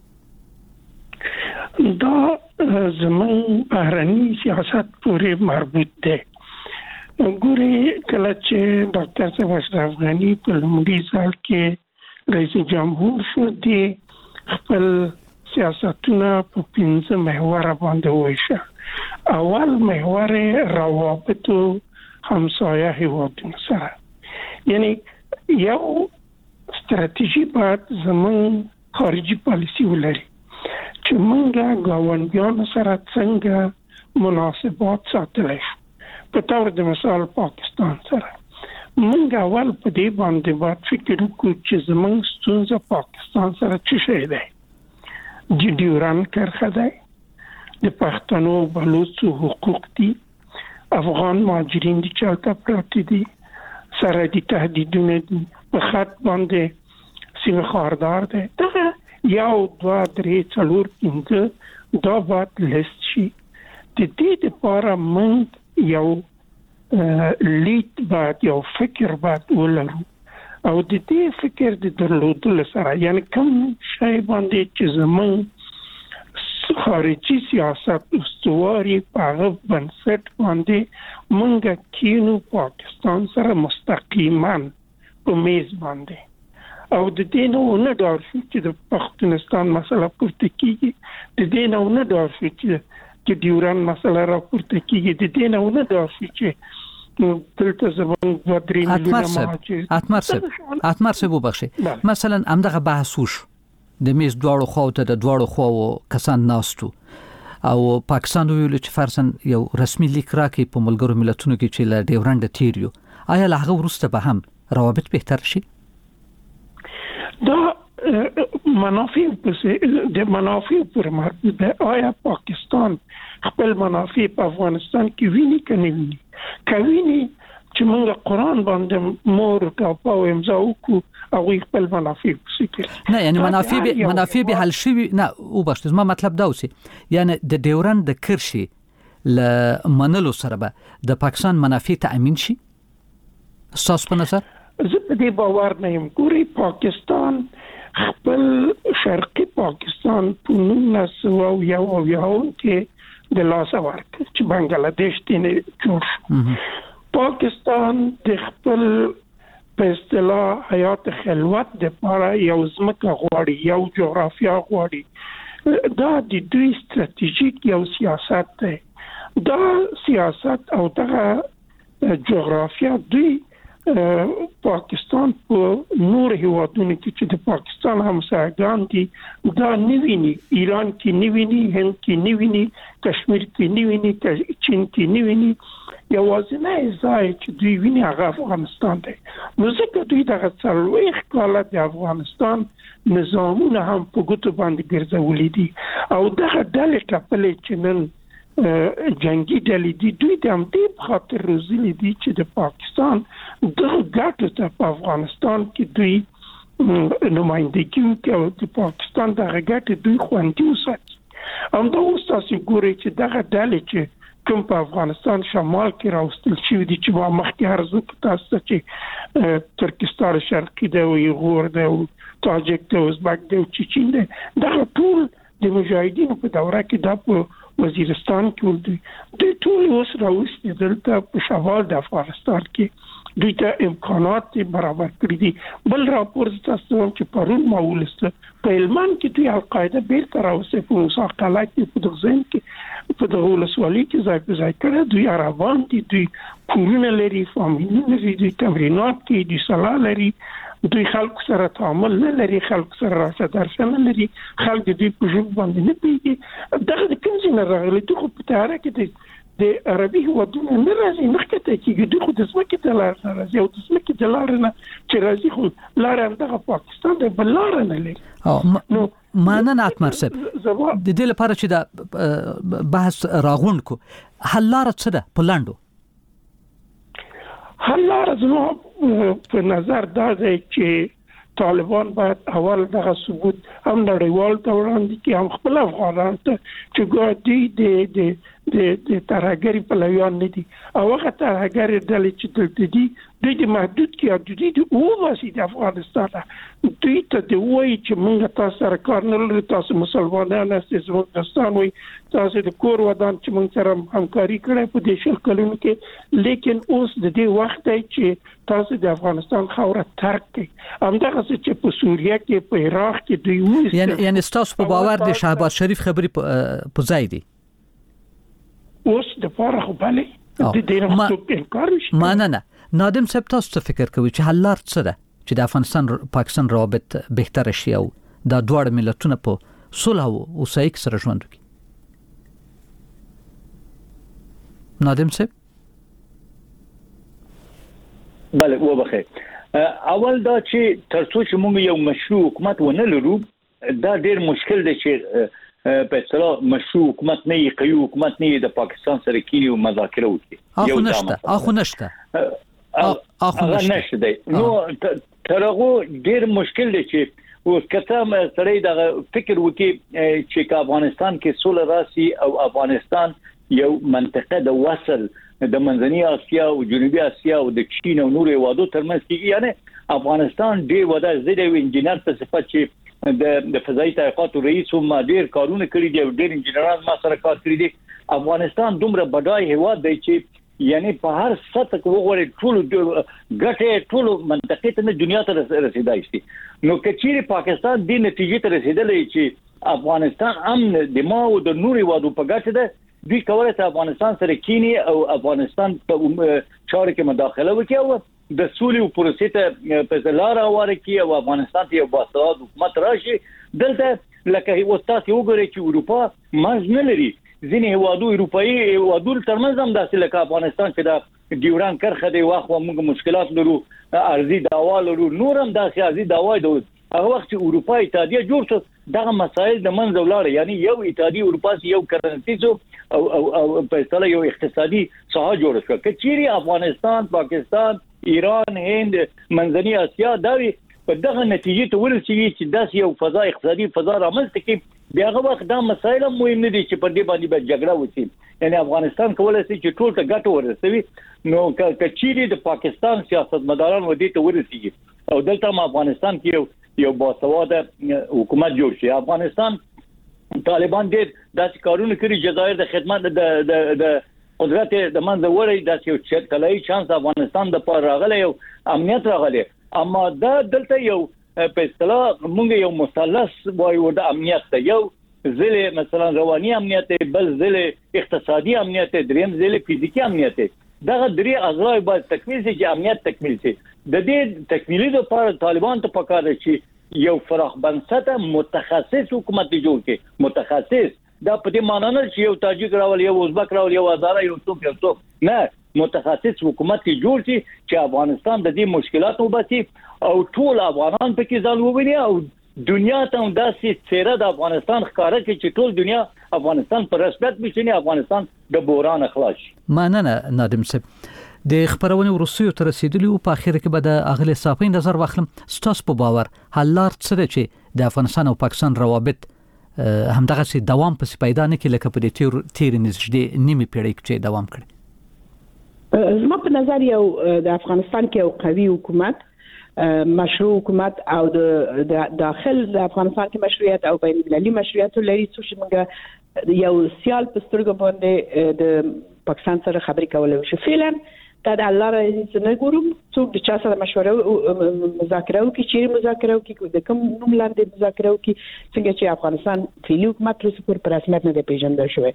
کیږي دا زمون بهرني سیاست پورې مربوط دی ګوري کله چې ډاکټر صاحب اشرف غنی په لومړي سال کې رئیس جمهور شو دی خپل سیاستونه په پنځه محور باندې وایي اول محور روابط همسایه هیوادونو سره یعنی یو استراتیژي باید زمون خارجي پالیسی ولري چې موږ ګاونډیانو سره څنګه مناسبات ساتلی شو په تور د مثال پاکستان سره موږ اول په دې باندې باید فکر وکړو چې زمون ستونزه پاکستان سره څه شی دی د ډیورن کرښه دی د پښتنو بلوچو حقوق دي افغان مهاجرین دي چې پراته دي سرحدي تهدیدونه دي په خط باندې سیمه خاردار ده دا یو دوه درې څلور پنځه دا باید لیست شي. د دې لپاره موږ یو لید باید یو فکر باید ولرو او د دې فکر د درلودلو سره یعنی کوم شی باندې چې زموږ خارجي سیاست استواري په هغه بنسټ باندې موږ کینو پاکستان سره مستقیما په میز باندې او د دې نه نه ډار شو چې د پښتونستان مسله پورته کیږي، د دې نه نه ډار شو چې د ډیورن مسله راپورته کیږي، د دې نه نه ډار شو چې دلته زمون د درې میلیونه اتمر صاحب اتمر صاحب وبخښي مثلا همدغه بحث وشو د میز دواړو خواو ته د دواړو خواو کسان ناستو او پاکستان ویل چې فرسن یو رسمي لیک راکې په ملګرو ملتونو کې چې له ډیورنډ تیریو آیا له هغه وروسته به هم روابط بهتر شي؟ دا منافع د منافع پر مربوط ده. آیا پاکستان خپل منافع په افغانستان کې ویني کنه ویني؟ کوي چې موږ قرآن باندې مور ټاپه او امضا وکړو او خپل منافع وساتو. نه یعنی منافع به منافع به حل شي نه او بخښ ما مطلب دا اوسي یعنی د ډیورنډ د کرشي ل منلو سره به د پاکستان منافع تامین شي. تاسو په نظر زه په دې باور نه یم. ګوري پاکستان خپل شرقي پاکستان په نولس سوه یو اویا کې د لاس ورکړ چې بنگلاديش ته جوړ شو. پاکستان د خپل په اصطلاح حیات خلوت د لپاره یو ځمکه غواړي، یو جغرافیا غواړي. دا د دوی ستراتیژیک یو سیاست دی. دا سیاست او دا جغرافیا دوی پاکستان په نور هیوادونو کې چې د پاکستان همسایگان دي دا نیویني، ایران کې نیویني، هند کې نیویني، کشمیر کې نیویني، چین کې نیویني. یوازینه ځای چې دوی ویني هغه افغانستان دی. نو ځکه دوی دغه څلوېښت کاله د افغانستان نظامونه هم په ګوتو باندې ګرځولي دي او دغه ډلې کپلې چې نن جنگي ډلې دي دوی د همدې په خاطر روزلي دي چې د پاکستان دغه ګټو ته په افغانستان کې دوی نمایندګي کوي او د پاکستان دغه ګټې دوی خوندي وساتي. همدا اوس تاسو ګورئ چې دغه ډلې چې کوم په افغانستان شمال کې راوستل شوی دي چې ما مخکې هرڅه تاسو چې ترکستان شرقي دی او ایغور دی او تاجک دی او ازبک دی او چچین دی دا ټول د مجاهدینو په دوره کې دا په وزیرستان کې ولدي دوی ټول اوس راوستي دلته په شمال د افغانستان کې دوی ته امکانات برابر کړی دي. بل راپور تاسو چې پرون ما ولسته په هلمند کې دوی القاعده بیرته راوستي په مساقله کې په دغه کې په دغه ولسوالۍ کې ځای په ځای کړی. دوی عربان دي، دوی کورونه لري، فامیلونه لري، دوی تمرینات کوي، دوی سلا لري، دوی خلکو سره تعامل نه لري، خلکو سره راشه درشه نه لري، خلک دوی په ژوند باندې نه پیږي. دغه د کوم ځای نه راغلي؟ دوی خو په تیاره کې دي د عربي هیوادونو نه راځي، مخکته کېږي. دوی خو د ځمکې د لارې نه راځي او د ځمکې د لارې نه چې راځي خو لاره همدغه پاکستان دی، بل لاره نه لري. نو مننه اتمر صاحب. د دې لپاره چې دا بحث راغونډ کو حل لاره څه ده په لاندو؟ حل لاره زما په نظر دا دی چې طالبان باید اول دغه ثبوت هم نړیوال ته وړاندې کړي، هم خپل افغانان ته چې ګوډي د د د د ترهګری پلویان نه دي او هغه ترهګری ډلې چې دلته دي دوی د محدود کې حدودي د اوسې د افغانستان دوی ته د وایي چې موږ تاسو سره کار نه لرو، تاسو مسلمانان یاستئ، افغانستان وایي تاسو د کور ودان چې موږ سره همکاري کړې په دې شل کلونو کې، لیکن اوس د دې وخت دی چې تاسو د افغانستان خاوره ترک کړئ. همدغه چې په سوریه کې په عراق کې دوی وایي یعنی یعنی تاسو په باور د شهباز شریف خبرې په ځای دي اوس د پاره خو بله د دې نه انکار نشي. مننه. نادم صاحب تاسو څه فکر کوي چې حل لار څه ده چې د افغانستان پاکستان روابط بهتر شي او دا دواړه ملتونه په صلح او اوسایک سره ژوند وکړي؟ نادم صاحب بله وبخیر. اول دا چې ترڅو چې موږ یو مشروع حکومت ونه لرو دا ډیر مشکل دی چې په اصطلاح مشروع حکومت نه یې قوي حکومت نه یې د پاکستان سره کینی او مذاکره وکړي. اخو نشته اخو نشته اخو نشته دی. نو ترغه ډیر مشکل دی چې اوس کته سړی د فکر وکي چې افغانستان کې سول راسي او افغانستان یو منطقه د وصل د منځنۍ اسیا او جنوبي اسیا او د چین او نورو هیوادو ترمنځ کې یعنی افغانستان ډېر ودا زده وی انجینر په صفت چې د د فضایي تحقیقاتو رئیس هم ډېر کارونه کړی دي او ډېر انجینران ما سره کار کړی دي. افغانستان دومره بډای هیواد دی چې یعنی په هر سطح کې وګورئ ټول ګټه ټول منطقه ته دنیا ته رسیدای شي. نو کچېری پاکستان د نتیجې ته رسیدلې چې افغانستان امن د ماو د نوري وادو په ګټه ده دوی کولای شي افغانستان سره کینی او افغانستان په چارو کې مداخله وکړي او د سولې او پروسې ته په لار ورکړي او افغانستان ته یو باسواده حکومت راشي. دلته لکه وستاسو وګورئ چې اروپا مرز نه لري ځینې هیوادو اروپאי هیوادو ترمنځ هم داسې لکه افغانستان چې د ډیوران کرخه دی واخو موږ مشکلات لرو ارزي داوا لرو نور هم داسې ارزي داوا دی. هغه وخت چې اروپا اتحادیه جوړ شو دغه مسایل د منځ ولاړ یعنی یو اتحادیه اروپا یو کرنسي او او او په اصطلاح یو اقتصادي ساحه جوړ شو. کچېری افغانستان پاکستان ایران هند منځنۍ اسیا دا په دغه نتیجې ته ورسیږي چې داسې یو فضا اقتصادي فضا رامنځته کړي بیا هغه وخت دا مسایل مهم نه دي چې په دې باندې به جګړه وشي. یعنی افغانستان کولای شي چې ټول ته ګټه ورسوي. نو کچېری د پاکستان سیاستمداران ودی ته ورسیږي او دلته افغانستان کې یو یو باسواده حکومت جوړ شي. افغانستان طالبان ډېر داسې کارونه کړي جزایر د خدمت د د د قدرت د منځ وړي داسې یو چټکلای چانس افغانستان د پر راغلی او امنیت راغلی اما دا دلته یو په اصطلاح موږ یو مثلث وایو د امنیت ته یو ځله مثلا رواني امنیت بل ځله اقتصادي امنیت دریم ځله فزیکی امنیت دغه درې اعضاء باید تکمیل شي چې امنیت تکمیل شي. د دې تکمیلي لپاره طالبان ته پکاره چې یو فراخ بنسټه متخصص حکومت جوړ کړي. متخصص دا په دې معنی نه چې یو تاجک راول یو ازبک راول یو هزاره یو څوک یو څوک نه متخصص حکومت جوړ شي چې افغانستان د دې مشکلاتو وباسي او ټول افغانان پکې ځان وویني او دنیا ته هم داسې څیره د افغانستان ښکاره کړي چې ټول دنیا افغانستان پر رسمیت بشیني افغانستان د بحران خلاص شي. مننه نادم صاحب د خبرونه ورسوي تر رسیدلی او په اخر کې به د اغلی صافي نظر واخلم. ستاسو په باور حل لار څه چې د افغانستان او پاکستان روابط همدغه سي دوام په پیدا نه کې لکه په دې تیر تیر نږدې نیمه پیړۍ کې دوام کړي؟ زما په نظر یو د افغانستان کې یو قوي حکومت مشروع حکومت او د داخل د افغانستان کې مشروعیت او بین المللي مشروعیت لري چې موږ یو سیال په سترګو باندې د پاکستان سره خبرې کولای شو. فعلا دا د الله رضا نه ګورم څوک د چا سره مشوره مذاکره وکړي چې مذاکره وکړي د کوم نوم لاندې مذاکره وکړي څنګه چې افغانستان فعلي حکومت رسول پر رسمیت نه پیژندل شوی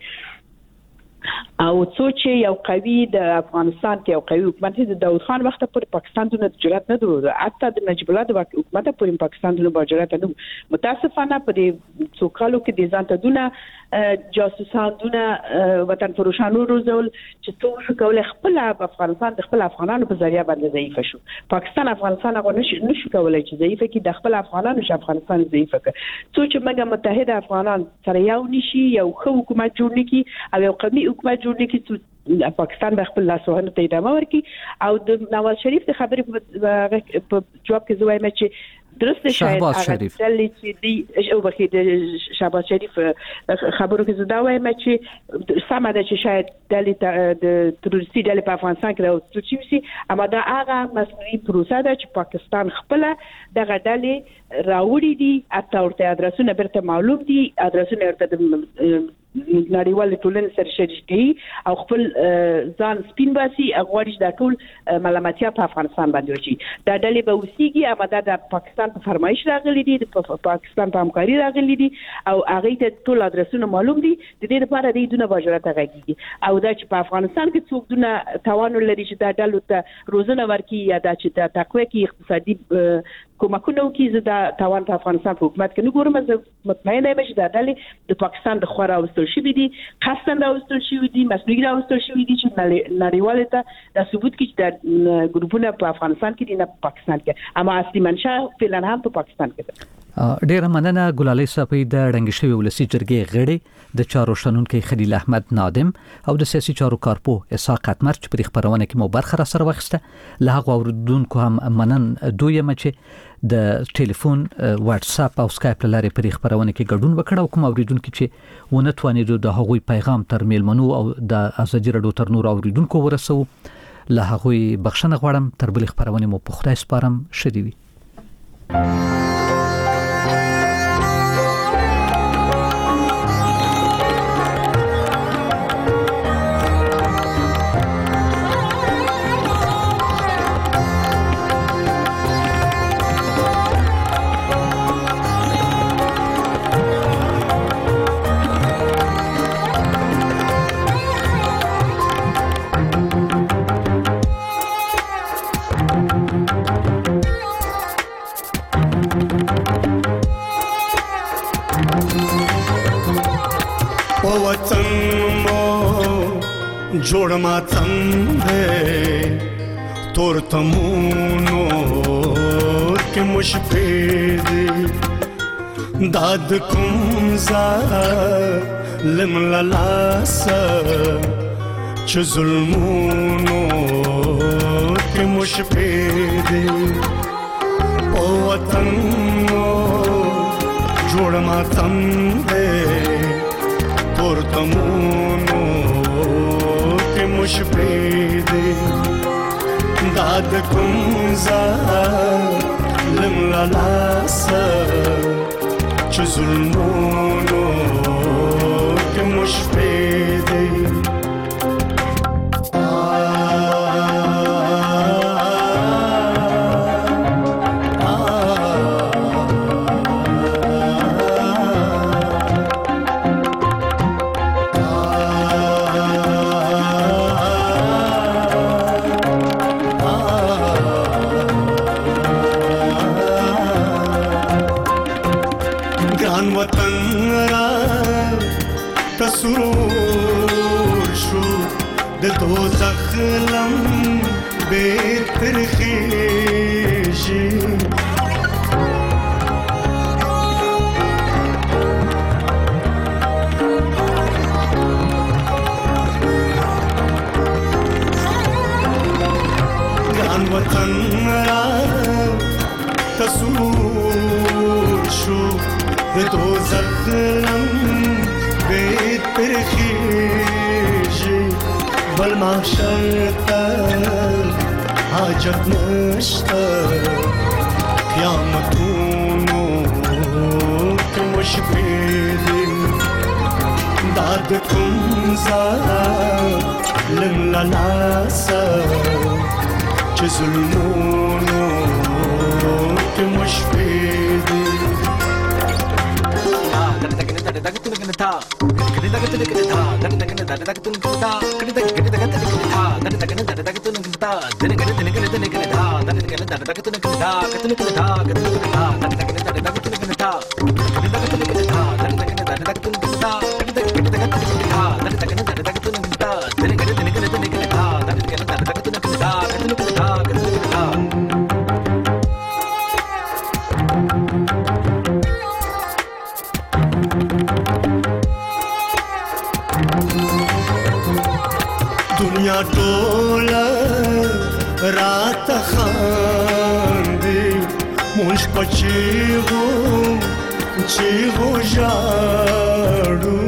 او څو چې یو قوي د افغانستان کې یو قوي حکومت د داود خان وخت پر پاکستان د جرأت نه درلود حتی د نجیب الله د حکومت پر پاکستان د جرأت نه متاسفانه په دې څو کالو کې د ځان ته دونه جاسوسان دونه وطن فروشانو روزول چې څو شو کولای خپل افغانستان د خپل افغانانو په ذریعہ باندې ضعیف شو. پاکستان افغانستان هغه نشي نشو کولای چې ضعیف کې د خپل افغانانو چې افغانستان ضعیف کړي. څو چې موږ متحد افغانان سره یو نشي یو ښه حکومت جوړ نکړي او یو قوي حکومت جوړ نکړي چې پاکستان د خپل لاسوهنه ته ادامه ورکړي او د نواز شریف د خبرې په جواب کې زوی مې چې درسته شاید هغه دلی چې دی او بخې د شهباز شریف خبرو کې زدا وایم چې سم ده چې شاید دلی د تروریستي دلی په افغانستان کې راوستل شي اما دا هغه مصنوعي پروسه ده چې پاکستان خپل دغه دلی راوړي دي اته ورته ادرسونه برته معلوم دي ادرسونه ورته د نړیوال ټولنې سره شریکي او خپل ځان سپین باسي غواړي د ټول ملامتیا په افغانستان باندې وشي. دا ډلې به وسیږي اما دا د پاکستان په فرمایش راغلي دي د پاکستان په همکاري راغلي دي او هغه ته ټول ادرسونه معلوم دي د دې لپاره د دونه باجرات غږیږي او دا چې په افغانستان کې څوک دونه توان لري چې دا ډلو ته روزنه ورکړي یا دا چې د تقوی کې اقتصادي کومکونه وکړي زه دا توان په افغانستان په حکومت کې نه ګورم. زه مطمئنه یم چې دا ډلې د پاکستان د خورا واستل شوی دي قصداً راوستل شوی دي مصنوعي راوستل شوی دي چې نړیوال ته د ثبوت کې د ګروپونه په افغانستان کې دي نه په پاکستان کې اما اصلي منشأ فعلا هم په پاکستان کې ده. ډیره مننه ګلالۍ صاحب د رنګ شوی ولسی جرګې غړي د چارو شنونکو خلیل احمد نادم او د سیاسي چارو کارپو اسحاق اتمر چې په خبرونه کې مو برخه را سره وخسته له هغه اوردونکو هم منن دویم چې د ټلیفون واتس اپ او سکایپ لارې په خبرونه کې ګډون وکړو کوم اوریدونکو چې ونه توانید د هغوی پیغام تر میلمنو او د ازادي رادیو تر نور اوریدونکو ورسو له هغوی بخښنه غواړم تر بل خبرونه مو په خدای سپارم شدي وي جوړ ما څنګه تور تمونو کې مشپې داد کوم زا لم لاس چې ظلمونو کې مشپې او وطن جوړ ما څنګه تور تمونو مشپیدی داد کن ظالم للاسا چه ظلمونو که مشپیدی حاجت نشتا قیامتونو که مشپیدی داد کن ظالم للاسا چه ظلمونو که مشپیدی دنیا ټوله رات خاندي مونږ پچیغو چیغو ژاړو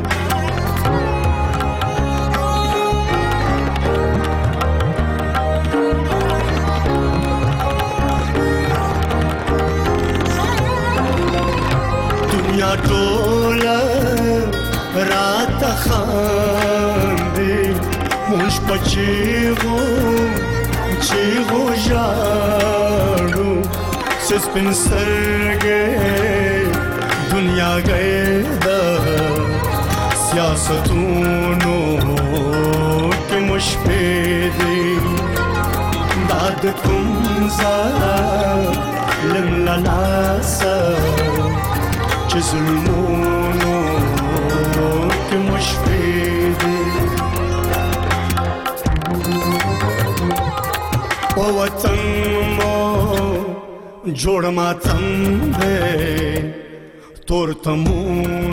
دنیا ټوله رات خاندي مونږ پچیغو چیغو ژاړو سپین سترګې دنیا گئے دا سیاستونو کې مشپېدې داد کوم ظالم للاسا چې ظلمونو کې مشپېدې او وطن مو جوړ ما څنګه تور تمون